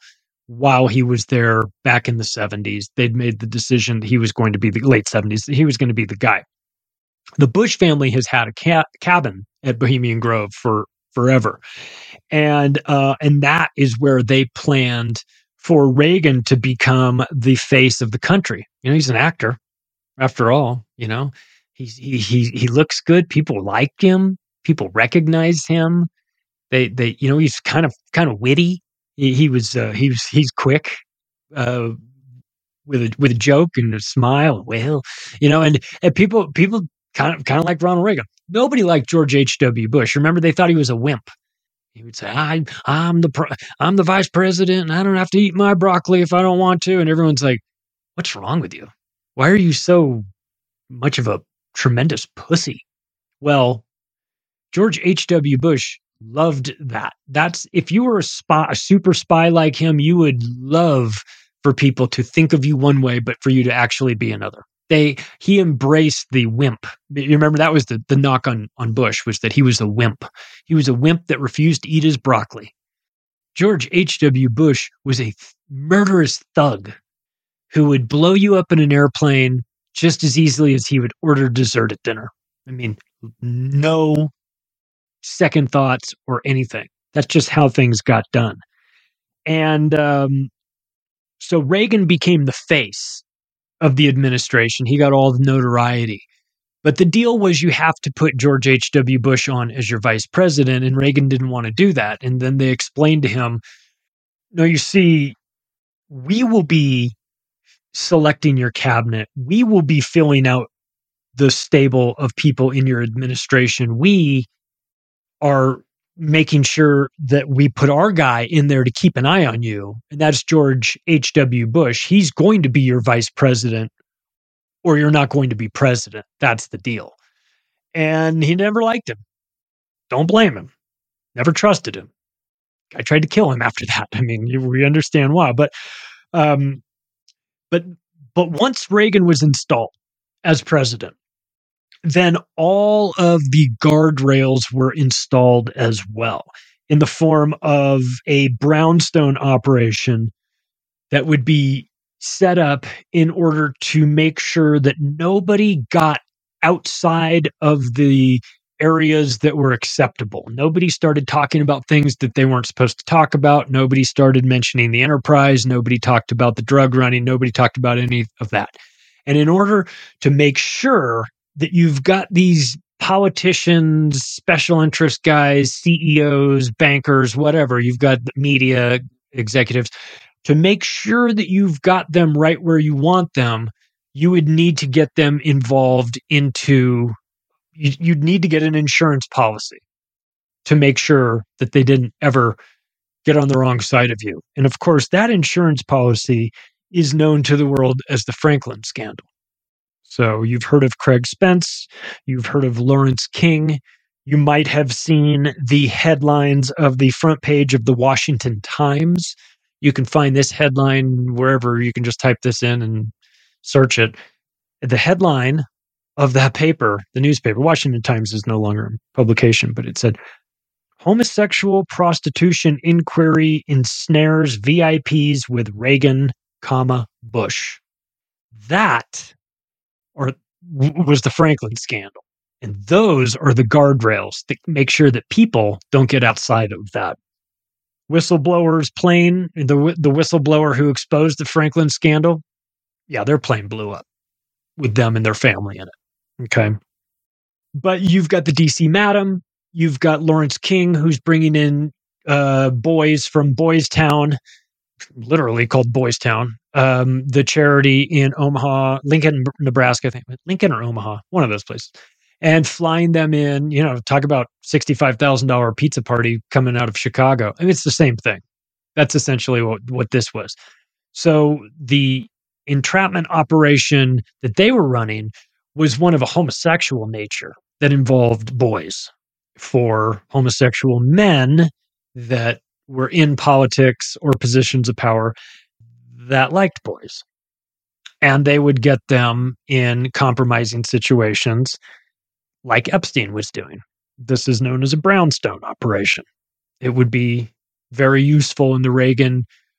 while he was there back in the seventies. They'd made the decision that he was going to be the late seventies, that he was going to be the guy. The Bush family has had a ca- cabin at Bohemian Grove for forever. And uh, and that is where they planned for Reagan to become the face of the country. You know, he's an actor, after all. You know, he's he he he looks good. People like him. People recognize him. They they you know he's kind of kind of witty. He, he was uh, he was he's quick uh, with a with a joke and a smile. Well, you know, and and people people kind of kind of like Ronald Reagan. Nobody liked George H W. Bush. Remember, they thought he was a wimp. He would say, I, I'm the pro- I'm the vice president, and I don't have to eat my broccoli if I don't want to. And everyone's like, what's wrong with you? Why are you so much of a tremendous pussy? Well, George H W. Bush loved that. That's if you were a spy, a super spy like him, you would love for people to think of you one way, but for you to actually be another. They he embraced the wimp. You remember that was the, the knock on, on Bush, was that he was a wimp. He was a wimp that refused to eat his broccoli. George H W. Bush was a murderous thug who would blow you up in an airplane just as easily as he would order dessert at dinner. I mean, no second thoughts or anything. That's just how things got done. And um, so Reagan became the face of the administration. He got all the notoriety. But the deal was you have to put George H W. Bush on as your vice president, and Reagan didn't want to do that. And then they explained to him, no, you see, we will be selecting your cabinet. We will be filling out the stable of people in your administration. We are making sure that we put our guy in there to keep an eye on you. And that's George H W. Bush. He's going to be your vice president, or you're not going to be president. That's the deal. And he never liked him. Don't blame him. Never trusted him. I tried to kill him after that. I mean, you, we understand why. But, um, but, but once Reagan was installed as president, then all of the guardrails were installed as well, in the form of a brownstone operation that would be set up in order to make sure that nobody got outside of the areas that were acceptable. Nobody started talking about things that they weren't supposed to talk about. Nobody started mentioning the enterprise. Nobody talked about the drug running. Nobody talked about any of that. And in order to make sure that you've got these politicians, special interest guys, C E Os, bankers, whatever, you've got the media executives, to make sure that you've got them right where you want them, you would need to get them involved into, you'd need to get an insurance policy to make sure that they didn't ever get on the wrong side of you. And of course, that insurance policy is known to the world as the Franklin scandal. So you've heard of Craig Spence, you've heard of Lawrence King, you might have seen the headlines of the front page of the Washington Times. You can find this headline wherever. You can just type this in and search it. The headline of that paper, the newspaper, Washington Times is no longer a publication, but it said, homosexual prostitution inquiry ensnares V I Ps with Reagan, comma, Bush. That or was the Franklin scandal. And those are the guardrails that make sure that people don't get outside of that. Whistleblower's plane, the, the whistleblower who exposed the Franklin scandal, yeah, their plane blew up with them and their family in it. Okay. But you've got the D C Madam, you've got Lawrence King, who's bringing in uh, boys from Boys Town, literally called Boys Town, um, the charity in Omaha, Lincoln, Nebraska, I think, Lincoln or Omaha, one of those places, and flying them in, you know, talk about sixty-five thousand dollars pizza party coming out of Chicago. I mean, it's the same thing. That's essentially what, what this was. So the entrapment operation that they were running was one of a homosexual nature that involved boys for homosexual men that were in politics or positions of power that liked boys. And they would get them in compromising situations like Epstein was doing. This is known as a brownstone operation. It would be very useful in the Reagan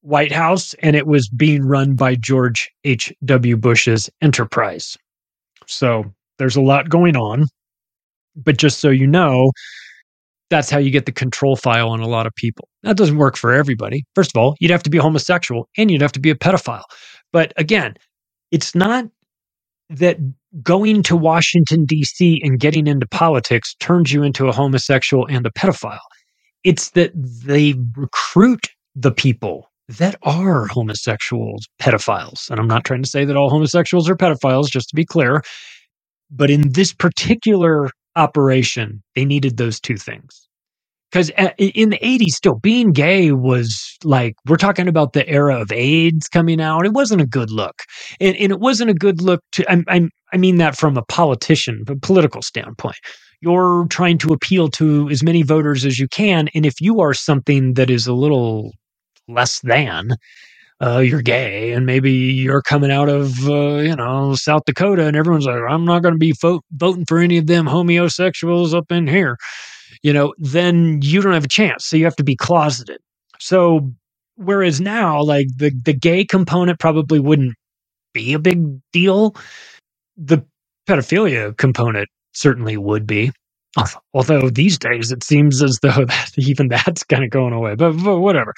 White House, and it was being run by George H W. Bush's enterprise. So there's a lot going on. But just so you know, that's how you get the control file on a lot of people. That doesn't work for everybody. First of all, you'd have to be homosexual and you'd have to be a pedophile. But again, it's not that going to Washington, D C and getting into politics turns you into a homosexual and a pedophile. It's that they recruit the people that are homosexuals, pedophiles. And I'm not trying to say that all homosexuals are pedophiles, just to be clear. But in this particular operation, they needed those two things. Because in the eighties, still, being gay was like, we're talking about the era of AIDS coming out. It wasn't a good look. And, and it wasn't a good look to, I, I, I mean that from a politician, a political standpoint. You're trying to appeal to as many voters as you can. And if you are something that is a little less than, uh, you're gay, and maybe you're coming out of, uh, you know, South Dakota, and everyone's like, I'm not going to be fo- voting for any of them homosexuals up in here, you know, then you don't have a chance. So you have to be closeted. So whereas now, like the, the gay component probably wouldn't be a big deal, the pedophilia component certainly would be. Although these days it seems as though that even that's kind of going away, but, but whatever.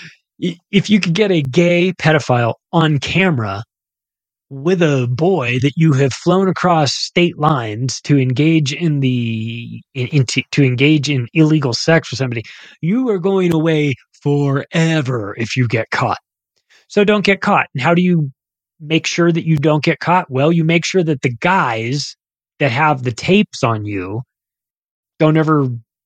If you could get a gay pedophile on camera with a boy that you have flown across state lines to engage in the in, in to, to engage in illegal sex with somebody, you are going away forever if you get caught. So don't get caught. And how do you make sure that you don't get caught? Well, you make sure that the guys that have the tapes on you don't ever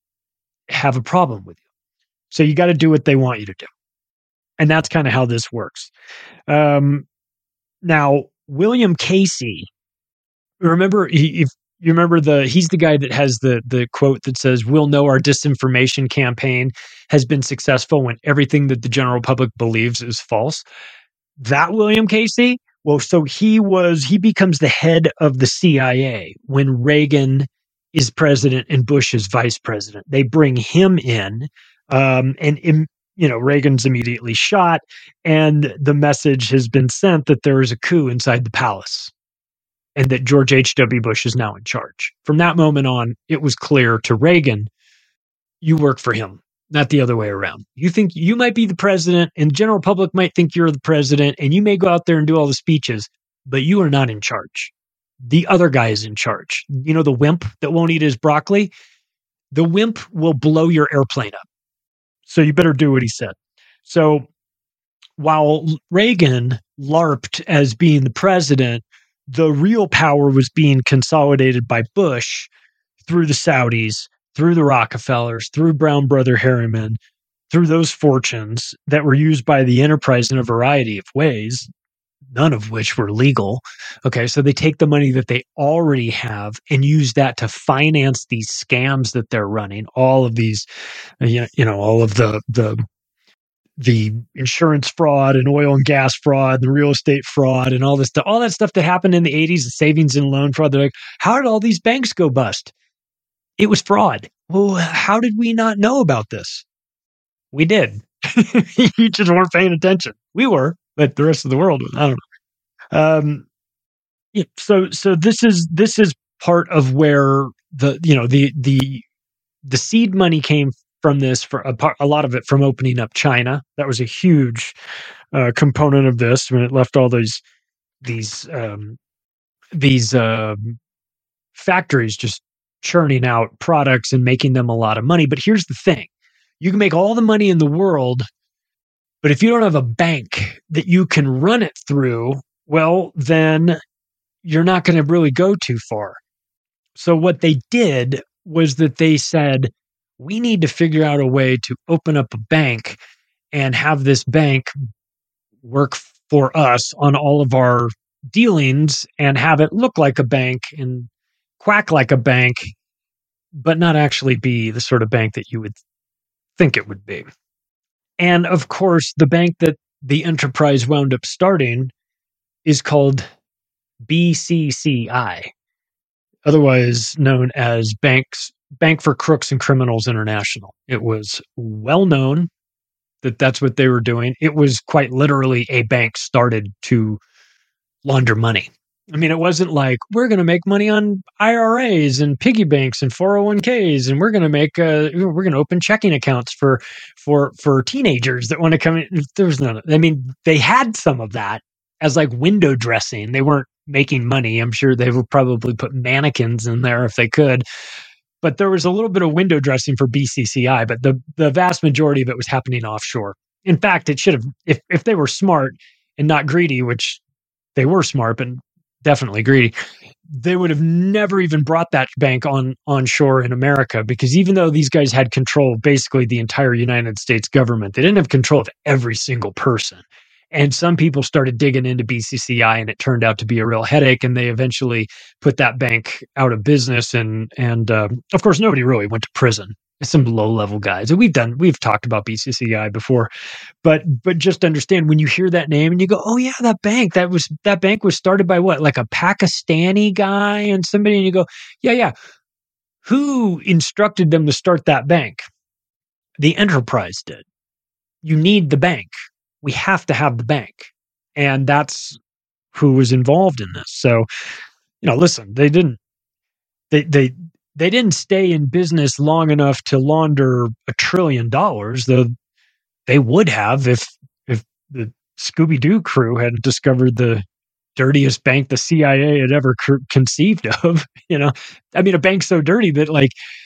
have a problem with you. So you got to do what they want you to do. And that's kind of how this works. Um, now, William Casey, remember, he, if you remember the, he's the guy that has the, the quote that says, we'll know our disinformation campaign has been successful when everything that the general public believes is false. That William Casey, well, so he was, he becomes the head of the C I A when Reagan is president and Bush is vice president. They bring him in, um, and in, you know, Reagan's immediately shot, and the message has been sent that there is a coup inside the palace and that George H W. Bush is now in charge. From that moment on, it was clear to Reagan, you work for him, not the other way around. You think you might be the president, and the general public might think you're the president, and you may go out there and do all the speeches, but you are not in charge. The other guy is in charge. You know, the wimp that won't eat his broccoli? The wimp will blow your airplane up. So you better do what he said. So while Reagan LARPed as being the president, the real power was being consolidated by Bush through the Saudis, through the Rockefellers, through Brown Brother Harriman, through those fortunes that were used by the enterprise in a variety of ways, none of which were legal. Okay, so they take the money that they already have and use that to finance these scams that they're running. All of these, you know, all of the the the insurance fraud and oil and gas fraud, the real estate fraud, and all this stuff, all that stuff that happened in the eighties, the savings and loan fraud. They're like, how did all these banks go bust? It was fraud. Well, how did we not know about this? We did. You just weren't paying attention. We were. But the rest of the world, I don't know. Um, yeah, so, so this is this is part of where the you know the the the seed money came from this. For a, part, a lot of it from opening up China. That was a huge uh, component of this when it left all these these um, these uh, factories just churning out products and making them a lot of money. But here's the thing: you can make all the money in the world, but if you don't have a bank that you can run it through, well, then you're not going to really go too far. So what they did was that they said, we need to figure out a way to open up a bank and have this bank work for us on all of our dealings and have it look like a bank and quack like a bank, but not actually be the sort of bank that you would think it would be. And of course, the bank that the enterprise wound up starting is called B C C I, otherwise known as Banks Bank for Crooks and Criminals International. It was well known that that's what they were doing. It was quite literally a bank started to launder money. I mean, it wasn't like, we're going to make money on I R As and piggy banks and four oh one k's, and we're going to make, uh, we're going to open checking accounts for, for, for teenagers that want to come in. There was none of, I mean, they had some of that as like window dressing. They weren't making money. I'm sure they would probably put mannequins in there if they could. But there was a little bit of window dressing for B C C I, but the, the vast majority of it was happening offshore. In fact, it should have, if, if they were smart and not greedy, which they were smart, but definitely greedy, they would have never even brought that bank on onshore in America, because even though these guys had control of basically the entire United States government, they didn't have control of every single person. And some people started digging into B C C I, and it turned out to be a real headache. And they eventually put that bank out of business. And and uh, of course, nobody really went to prison. Some low-level guys. And we've done, we've talked about B C C I before, but but just understand, when you hear that name and you go, oh yeah, that bank, that was that bank was started by what, like a Pakistani guy and somebody, and you go, yeah, yeah. Who instructed them to start that bank? The enterprise did. You need the bank. We have to have the bank. And that's who was involved in this. So, you know, listen, they didn't, they, they, they didn't stay in business long enough to launder a trillion dollars, though they would have if, if the Scooby-Doo crew had discovered the dirtiest bank the C I A had ever cr- conceived of. You know, I mean, a bank so dirty that like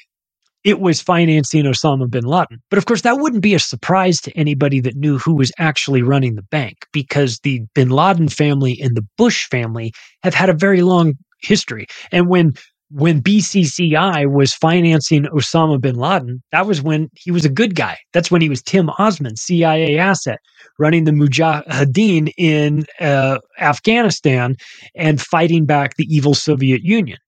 it was financing Osama bin Laden. But of course, that wouldn't be a surprise to anybody that knew who was actually running the bank, because the bin Laden family and the Bush family have had a very long history. And when when B C C I was financing Osama bin Laden, that was when he was a good guy. That's when he was Tim Osman, C I A asset, running the Mujahideen in uh, Afghanistan and fighting back the evil Soviet Union.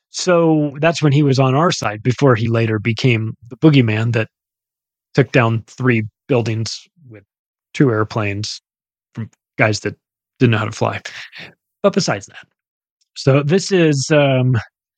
So that's when he was on our side, before he later became the boogeyman that took down three buildings with two airplanes from guys that didn't know how to fly. But besides that, so this is, um,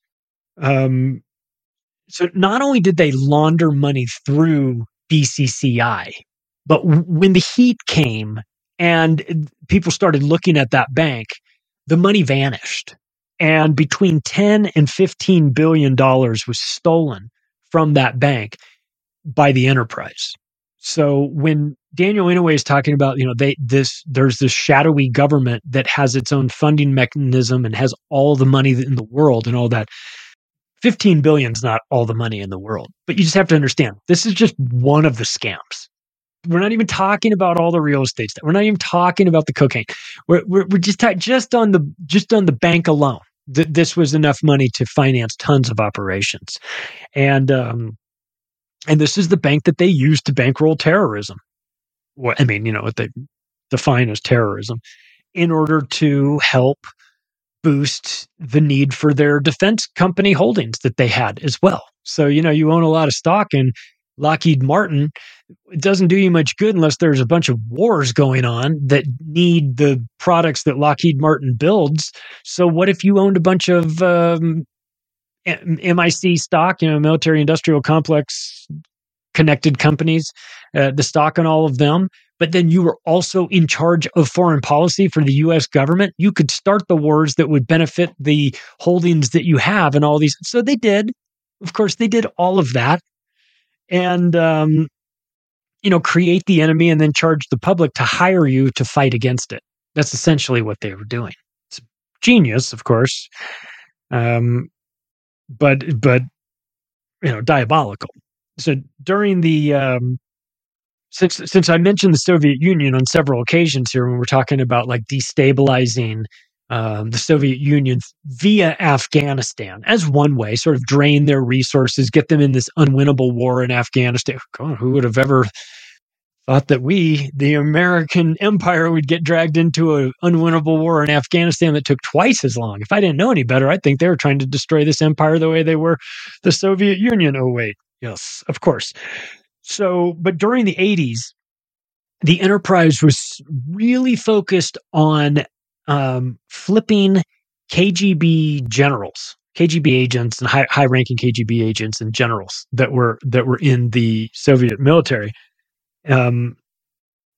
um, so not only did they launder money through B C C I, but w- when the heat came and people started looking at that bank, the money vanished. And between ten and fifteen billion dollars was stolen from that bank by the enterprise. So when Daniel Inouye is talking about, you know, they this there's this shadowy government that has its own funding mechanism and has all the money in the world and all that, fifteen billion is not all the money in the world. But you just have to understand, this is just one of the scams. We're not even talking about all the real estate stuff. We're not even talking about the cocaine. We're we're, we're just ta- just on the just on the bank alone. Th- this was enough money to finance tons of operations, and um, and this is the bank that they used to bankroll terrorism. Well, I mean, you know what they define as terrorism, in order to help boost the need for their defense company holdings that they had as well. So, you know, you own a lot of stock in Lockheed Martin. It doesn't do you much good unless there's a bunch of wars going on that need the products that Lockheed Martin builds. So what if you owned a bunch of um, M I C stock, you know, military industrial complex connected companies, uh, the stock on all of them, but then you were also in charge of foreign policy for the U S government? You could start the wars that would benefit the holdings that you have and all these. So they did. Of course, they did all of that. And, um, you know, create the enemy and then charge the public to hire you to fight against it. That's essentially what they were doing. It's genius, of course, um, but, but, you know, diabolical. So during the, um, since, since I mentioned the Soviet Union on several occasions here, when we're talking about like destabilizing Um, the Soviet Union via Afghanistan as one way, sort of drain their resources, get them in this unwinnable war in Afghanistan. God, who would have ever thought that we, the American empire, would get dragged into an unwinnable war in Afghanistan that took twice as long? If I didn't know any better, I'd think they were trying to destroy this empire the way they were the Soviet Union. Oh, wait. Yes, of course. So, but during the eighties, the enterprise was really focused on Um, flipping K G B generals, K G B agents, and high, high-ranking K G B agents and generals that were that were in the Soviet military, um,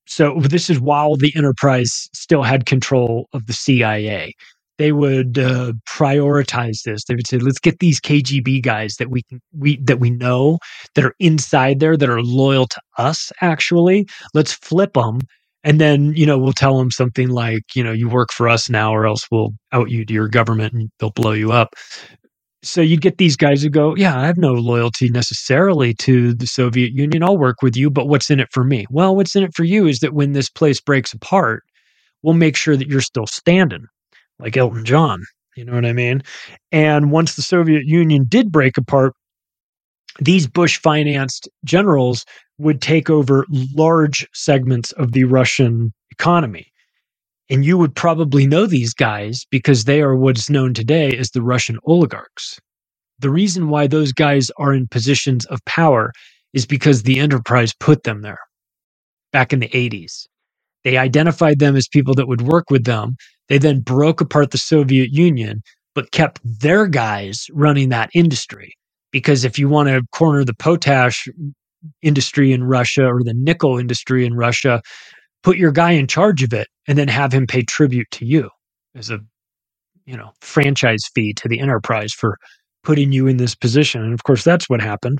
So this is while the Enterprise still had control of the C I A. They would uh, prioritize this. They would say, "Let's get these K G B guys that we can, we that we know that are inside there that are loyal to us. Actually, let's flip them, and then you know we'll tell them something like, you know, you work for us now, or else we'll out you to your government and they'll blow you up." So you get these guys who go, "Yeah, I have no loyalty necessarily to the Soviet Union. I'll work with you, but what's in it for me?" Well, what's in it for you is that when this place breaks apart, we'll make sure that you're still standing. Like Elton John, you know what I mean? And once the Soviet Union did break apart, these Bush-financed generals would take over large segments of the Russian economy. And you would probably know these guys because they are what's known today as the Russian oligarchs. The reason why those guys are in positions of power is because the Enterprise put them there back in the eighties. They identified them as people that would work with them. They then broke apart the Soviet Union, but kept their guys running that industry. Because if you want to corner the potash industry in Russia or the nickel industry in Russia, put your guy in charge of it and then have him pay tribute to you as a, you know, franchise fee to the Enterprise for putting you in this position. And of course, that's what happened.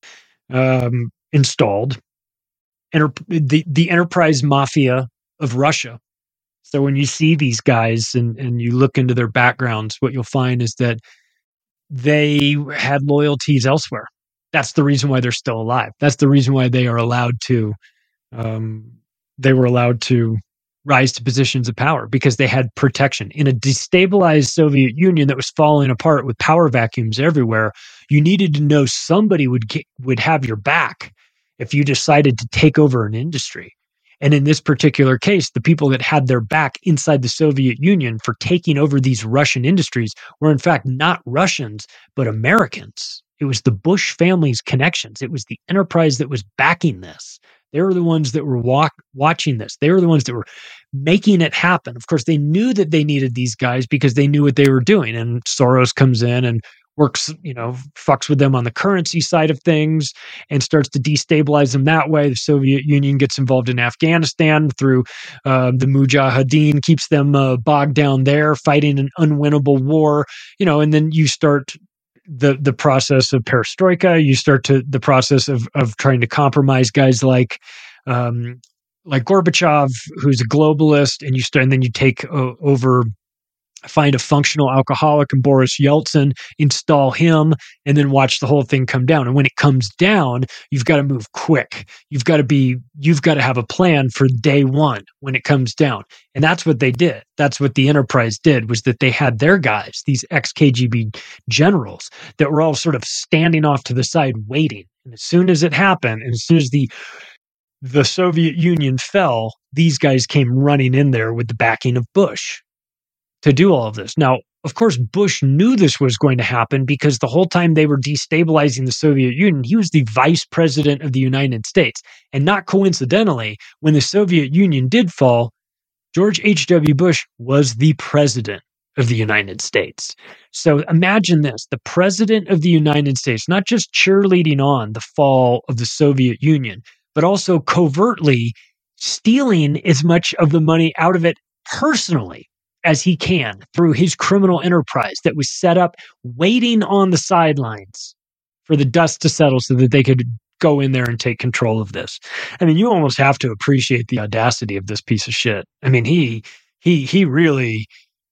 Um, installed. Enter- the, the Enterprise Mafia of Russia. So when you see these guys and, and you look into their backgrounds, what you'll find is that they had loyalties elsewhere. That's the reason why they're still alive. That's the reason why they are allowed to, um, they were allowed to rise to positions of power, because they had protection. In a destabilized Soviet Union that was falling apart with power vacuums everywhere, you needed to know somebody would get, would have your back if you decided to take over an industry. And in this particular case, the people that had their back inside the Soviet Union for taking over these Russian industries were in fact not Russians, but Americans. It was the Bush family's connections. It was the Enterprise that was backing this. They were the ones that were walk, watching this. They were the ones that were making it happen. Of course, they knew that they needed these guys because they knew what they were doing. And Soros comes in and works, you know, fucks with them on the currency side of things and starts to destabilize them that way. The Soviet Union gets involved in Afghanistan through uh, the Mujahideen, keeps them uh, bogged down there, fighting an unwinnable war, you know, and then you start the the process of perestroika. You start to the process of of trying to compromise guys like um, like Gorbachev, who's a globalist, and you start, and then you take uh, over. Find a functional alcoholic in Boris Yeltsin, install him, and then watch the whole thing come down. And when it comes down, you've got to move quick. You've got to be, you've got to have a plan for day one when it comes down. And that's what they did. That's what the Enterprise did, was that they had their guys, these ex-K G B generals that were all sort of standing off to the side waiting. And as soon as it happened, and as soon as the the Soviet Union fell, these guys came running in there with the backing of Bush to do all of this. Now, of course, Bush knew this was going to happen because the whole time they were destabilizing the Soviet Union, he was the vice president of the United States. And not coincidentally, when the Soviet Union did fall, George H W. Bush was the president of the United States. So imagine this, the president of the United States, not just cheerleading on the fall of the Soviet Union, but also covertly stealing as much of the money out of it personally as he can through his criminal enterprise that was set up waiting on the sidelines for the dust to settle so that they could go in there and take control of this. I mean, you almost have to appreciate the audacity of this piece of shit. I mean, he he he really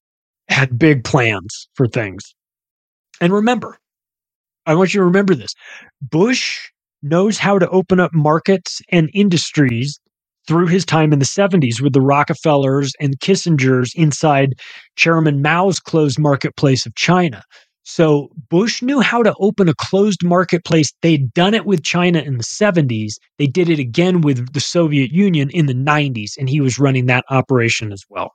had big plans for things. And remember, I want you to remember this. Bush knows how to open up markets and industries through his time in the seventies with the Rockefellers and Kissingers inside Chairman Mao's closed marketplace of China. So Bush knew how to open a closed marketplace. They'd done it with China in the seventies. They did it again with the Soviet Union in the nineties, and he was running that operation as well.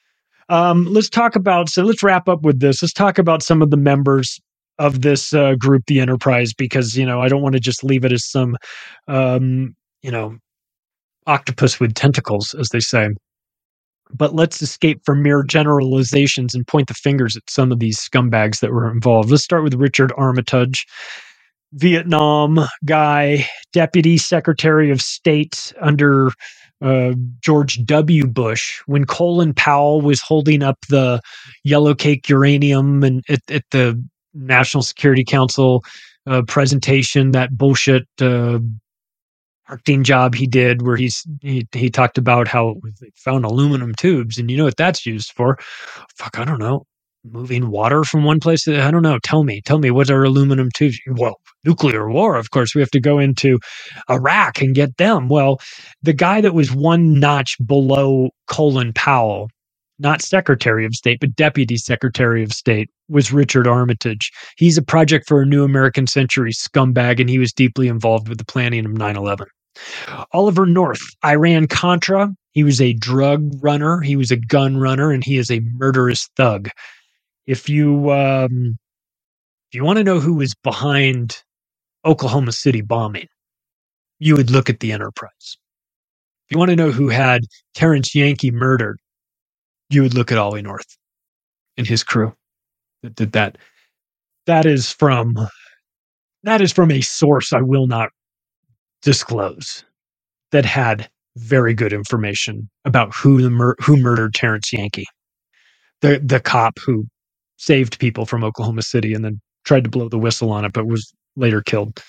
Um, let's talk about, so let's wrap up with this. Let's talk about some of the members of this uh, group, the Enterprise, because, you know, I don't want to just leave it as some, um, you know, octopus with tentacles, as they say. But let's escape from mere generalizations and point the fingers at some of these scumbags that were involved. Let's start with Richard Armitage, Vietnam guy, Deputy Secretary of State under uh, George W. Bush, when Colin Powell was holding up the yellow cake uranium and at, at the National Security Council uh, presentation, that bullshit uh, marketing job he did where he's he, he talked about how they found aluminum tubes, and you know what that's used for? Fuck, I don't know. Moving water from one place to, I don't know. Tell me, tell me, what are aluminum tubes? Well, nuclear war, of course. We have to go into Iraq and get them. Well, the guy that was one notch below Colin Powell, not Secretary of State, but Deputy Secretary of State, was Richard Armitage. He's a Project for a New American Century scumbag, and he was deeply involved with the planning of nine eleven. Oliver North, Iran-Contra. He was a drug runner. He was a gun runner, and he is a murderous thug. If you um, if you want to know who was behind Oklahoma City bombing, you would look at the Enterprise. If you want to know who had Terrence Yankee murdered, you would look at Ollie North and his crew that did that. That is from that is from a source I will not disclose that had very good information about who the mur- who murdered Terrence Yankee, the the cop who saved people from Oklahoma City and then tried to blow the whistle on it, but was later killed.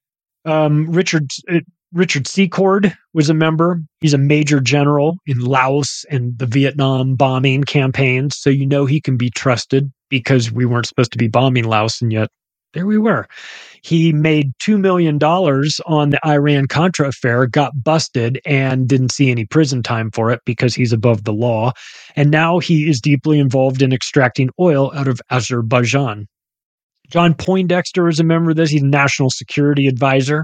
Um, Richard uh, Richard Secord was a member. He's a major general in Laos and the Vietnam bombing campaigns, so you know he can be trusted because we weren't supposed to be bombing Laos, and yet there we were. He made two million dollars on the Iran-Contra affair, got busted, and didn't see any prison time for it because he's above the law. And now he is deeply involved in extracting oil out of Azerbaijan. John Poindexter is a member of this. He's a national security advisor.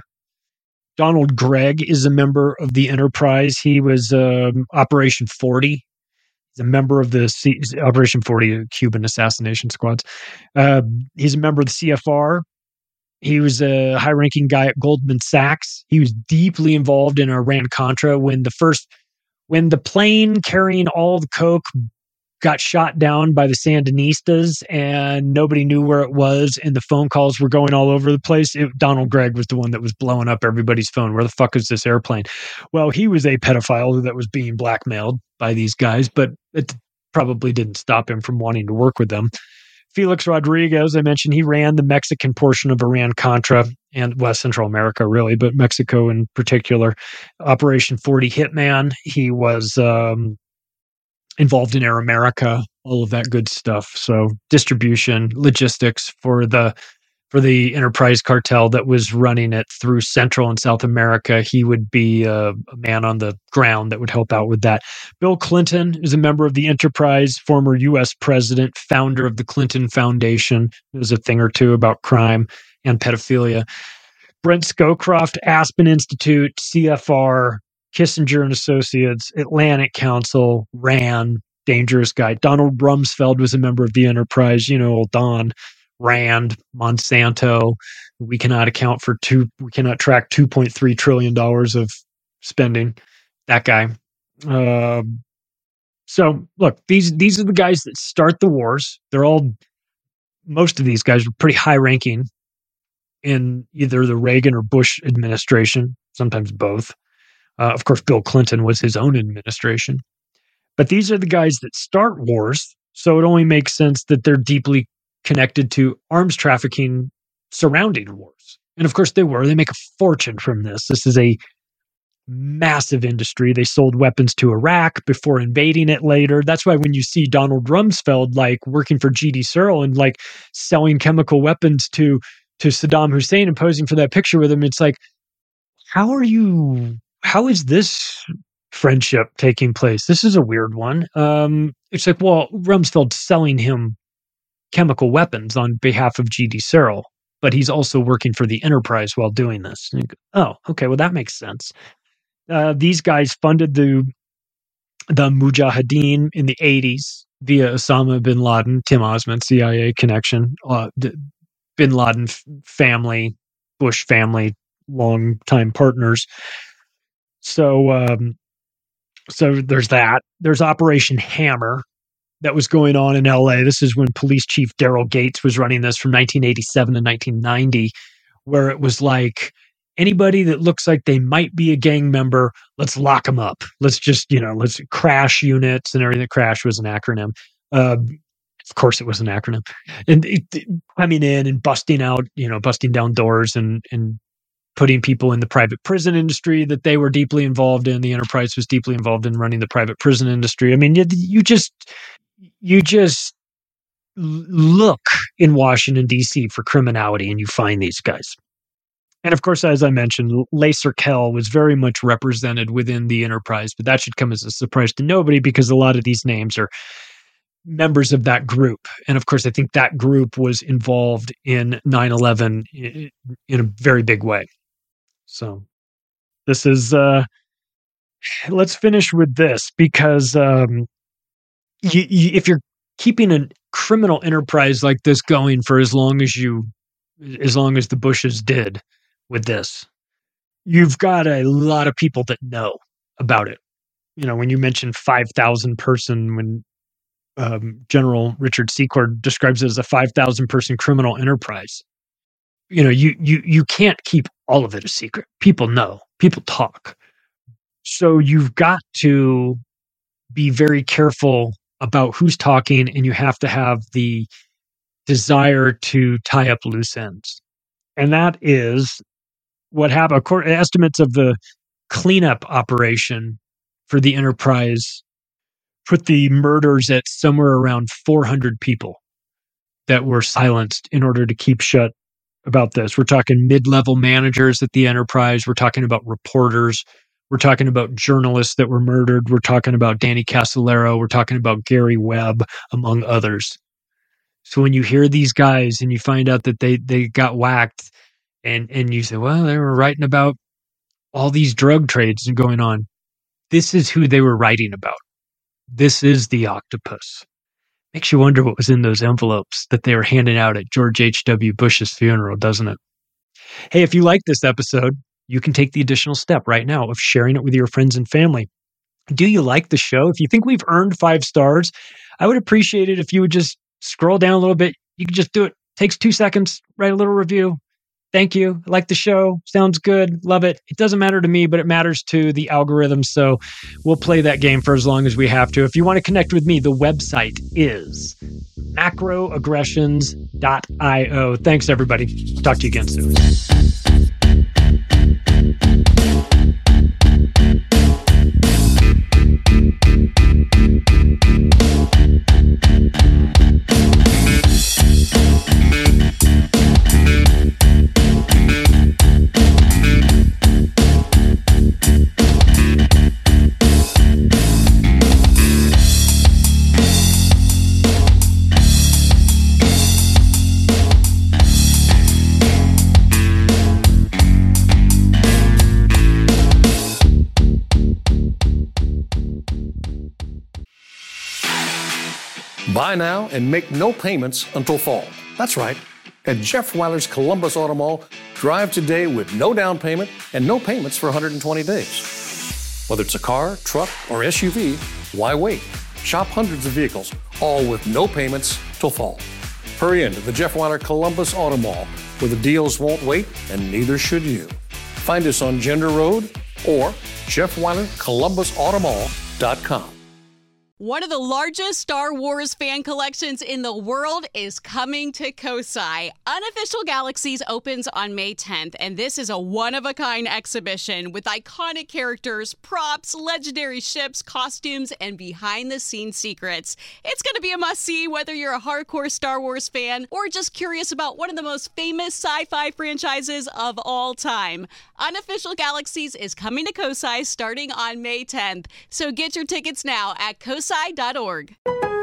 Donald Gregg is a member of the Enterprise. He was um, Operation forty. He's a member of the C- Operation forty, Cuban assassination squads. Uh, he's a member of the C F R. He was a high-ranking guy at Goldman Sachs. He was deeply involved in Iran-Contra when the first, when the plane carrying all the coke got shot down by the Sandinistas and nobody knew where it was and the phone calls were going all over the place. It, Donald Gregg was the one that was blowing up everybody's phone. Where the fuck is this airplane? Well, he was a pedophile that was being blackmailed by these guys, but it probably didn't stop him from wanting to work with them. Felix Rodriguez, I mentioned, he ran the Mexican portion of Iran-Contra and West Central America, really, but Mexico in particular. Operation forty Hitman. He was um, involved in Air America, all of that good stuff. So distribution, logistics for the for the Enterprise cartel that was running it through Central and South America. He would be a, a man on the ground that would help out with that. Bill Clinton is a member of the Enterprise, former U S president, founder of the Clinton Foundation. There's a thing or two about crime and pedophilia. Brent Scowcroft, Aspen Institute, C F R, Kissinger and Associates, Atlantic Council, RAND, dangerous guy. Donald Rumsfeld was a member of the Enterprise, you know, old Don. RAND, Monsanto. We cannot account for two, we cannot track two point three trillion dollars of spending. That guy. Uh, so look, these, these are the guys that start the wars. They're all, most of these guys are pretty high ranking in either the Reagan or Bush administration, sometimes both. Uh, of course, Bill Clinton was his own administration. But these are the guys that start wars. So it only makes sense that they're deeply connected to arms trafficking surrounding wars. And of course they were. They make a fortune from this. This is a massive industry. They sold weapons to Iraq before invading it later. That's why when you see Donald Rumsfeld like working for G D Searle and like selling chemical weapons to to Saddam Hussein and posing for that picture with him, it's like, how are you, how is this friendship taking place? This is a weird one. Um, it's like, well, Rumsfeld's selling him chemical weapons on behalf of G D Searle, but he's also working for the Enterprise while doing this. Go, oh, okay, well, that makes sense. Uh, these guys funded the the Mujahideen in the eighties via Osama bin Laden, Tim Osman, C I A connection, uh, bin Laden f- family, Bush family, longtime partners. So, um, so there's that. There's Operation Hammer that was going on in L A. This is when Police Chief Daryl Gates was running this from nineteen eighty-seven to nineteen ninety, where it was like anybody that looks like they might be a gang member, let's lock them up. Let's just, you know, let's crash units and everything. Crash was an acronym. Uh, of course, it was an acronym. And it, it, coming in and busting out, you know, busting down doors and and putting people in the private prison industry that they were deeply involved in. The Enterprise was deeply involved in running the private prison industry. I mean, you, you just you just look in Washington, D C for criminality and you find these guys. And of course, as I mentioned, Lacer Kell was very much represented within the Enterprise, but that should come as a surprise to nobody because a lot of these names are members of that group. And of course, I think that group was involved in nine eleven in a very big way. So this is, uh, let's finish with this because um, you, you, if you're keeping a criminal enterprise like this going for as long as you, as long as the Bushes did with this, you've got a lot of people that know about it. You know, when you mentioned five thousand person, when um, General Richard Secord describes it as a five thousand person criminal enterprise, you know, you you you can't keep all of it a secret. People know, people talk. So you've got to be very careful about who's talking, and you have to have the desire to tie up loose ends. And that is what happened. According to estimates of the cleanup operation for the Enterprise, put the murders at somewhere around four hundred people that were silenced in order to keep shut about this. We're talking mid-level managers at the Enterprise. We're talking about reporters. We're talking about journalists that were murdered. We're talking about Danny Casolaro. We're talking about Gary Webb, among others. So when you hear these guys and you find out that they they got whacked, and and you say, well, they were writing about all these drug trades going on. This is who they were writing about. This is the octopus. Makes you wonder what was in those envelopes that they were handing out at George H W. Bush's funeral, doesn't it? Hey, if you like this episode, you can take the additional step right now of sharing it with your friends and family. Do you like the show? If you think we've earned five stars, I would appreciate it if you would just scroll down a little bit. You can just do it. Takes two seconds, write a little review. Thank you. I like the show. Sounds good. Love it. It doesn't matter to me, but it matters to the algorithm. So we'll play that game for as long as we have to. If you want to connect with me, the website is macroaggressions dot io. Thanks, everybody. Talk to you again soon. Buy now and make no payments until fall. That's right. At Jeff Weiler's Columbus Auto Mall, drive today with no down payment and no payments for one hundred twenty days. Whether it's a car, truck, or S U V, why wait? Shop hundreds of vehicles, all with no payments till fall. Hurry into the Jeff Weiler Columbus Auto Mall, where the deals won't wait and neither should you. Find us on Gender Road or Jeff Weiler Columbus Auto Mall dot com. One of the largest Star Wars fan collections in the world is coming to Kosai. Unofficial Galaxies opens on May tenth, and this is a one-of-a-kind exhibition with iconic characters, props, legendary ships, costumes, and behind-the-scenes secrets. It's going to be a must-see whether you're a hardcore Star Wars fan or just curious about one of the most famous sci-fi franchises of all time. Unofficial Galaxies is coming to Kosai starting on May tenth, so get your tickets now at kosai dot org.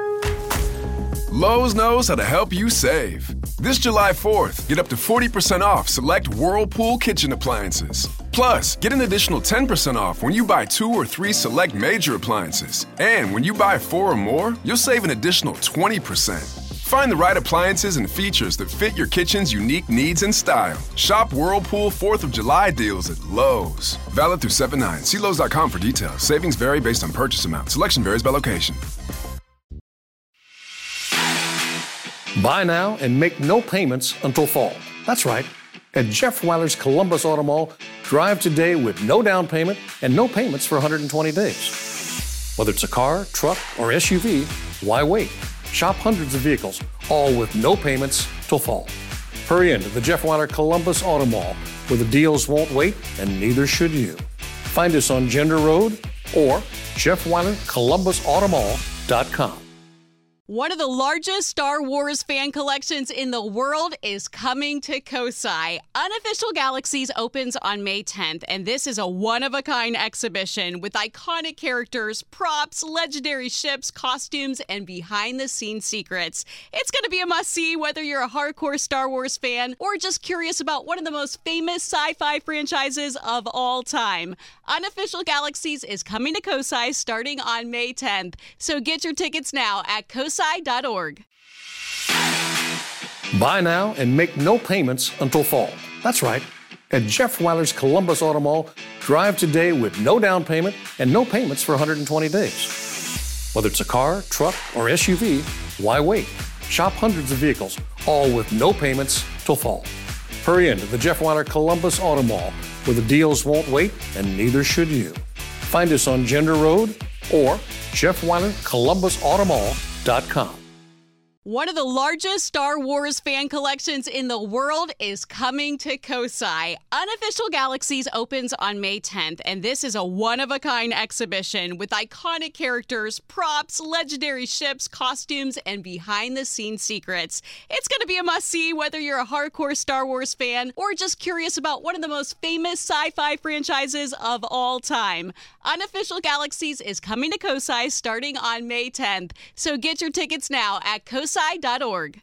Lowe's knows how to help you save. This July fourth, get up to forty percent off select Whirlpool kitchen appliances. Plus, get an additional ten percent off when you buy two or three select major appliances. And when you buy four or more, you'll save an additional twenty percent. Find the right appliances and features that fit your kitchen's unique needs and style. Shop Whirlpool fourth of July deals at Lowe's. Valid through seven nine. See Lowe's dot com for details. Savings vary based on purchase amount. Selection varies by location. Buy now and make no payments until fall. That's right. At Jeff Weiler's Columbus Auto Mall, Drive today with no down payment and no payments for one hundred twenty days. Whether it's a car, truck, or S U V, why wait? Shop hundreds of vehicles, all with no payments till fall. Hurry into the Jeff Weiler Columbus Auto Mall, where the deals won't wait and neither should you. Find us on Gender Road or Jeff Weiler Columbus Auto Mall dot com. One of the largest Star Wars fan collections in the world is coming to Kosai. Unofficial Galaxies opens on May tenth, and this is a one-of-a-kind exhibition with iconic characters, props, legendary ships, costumes, and behind-the-scenes secrets. It's going to be a must-see whether you're a hardcore Star Wars fan or just curious about one of the most famous sci-fi franchises of all time. Unofficial Galaxies is coming to Kosai starting on May tenth, so get your tickets now at kosai dot org. Buy now and make no payments until fall. That's right. At Jeff Weiler's Columbus Auto Mall, drive today with no down payment and no payments for one hundred twenty days. Whether it's a car, truck, or S U V, why wait? Shop hundreds of vehicles, all with no payments till fall. Hurry into the Jeff Weiler Columbus Auto Mall, where the deals won't wait and neither should you. Find us on Gender Road or Jeff Weiler Columbus Auto Mall dot com. One of the largest Star Wars fan collections in the world is coming to Kosai. Unofficial Galaxies opens on May tenth, and this is a one-of-a-kind exhibition with iconic characters, props, legendary ships, costumes, and behind-the-scenes secrets. It's going to be a must-see whether you're a hardcore Star Wars fan or just curious about one of the most famous sci-fi franchises of all time. Unofficial Galaxies is coming to Kosai starting on May tenth, so get your tickets now at kosai dot org.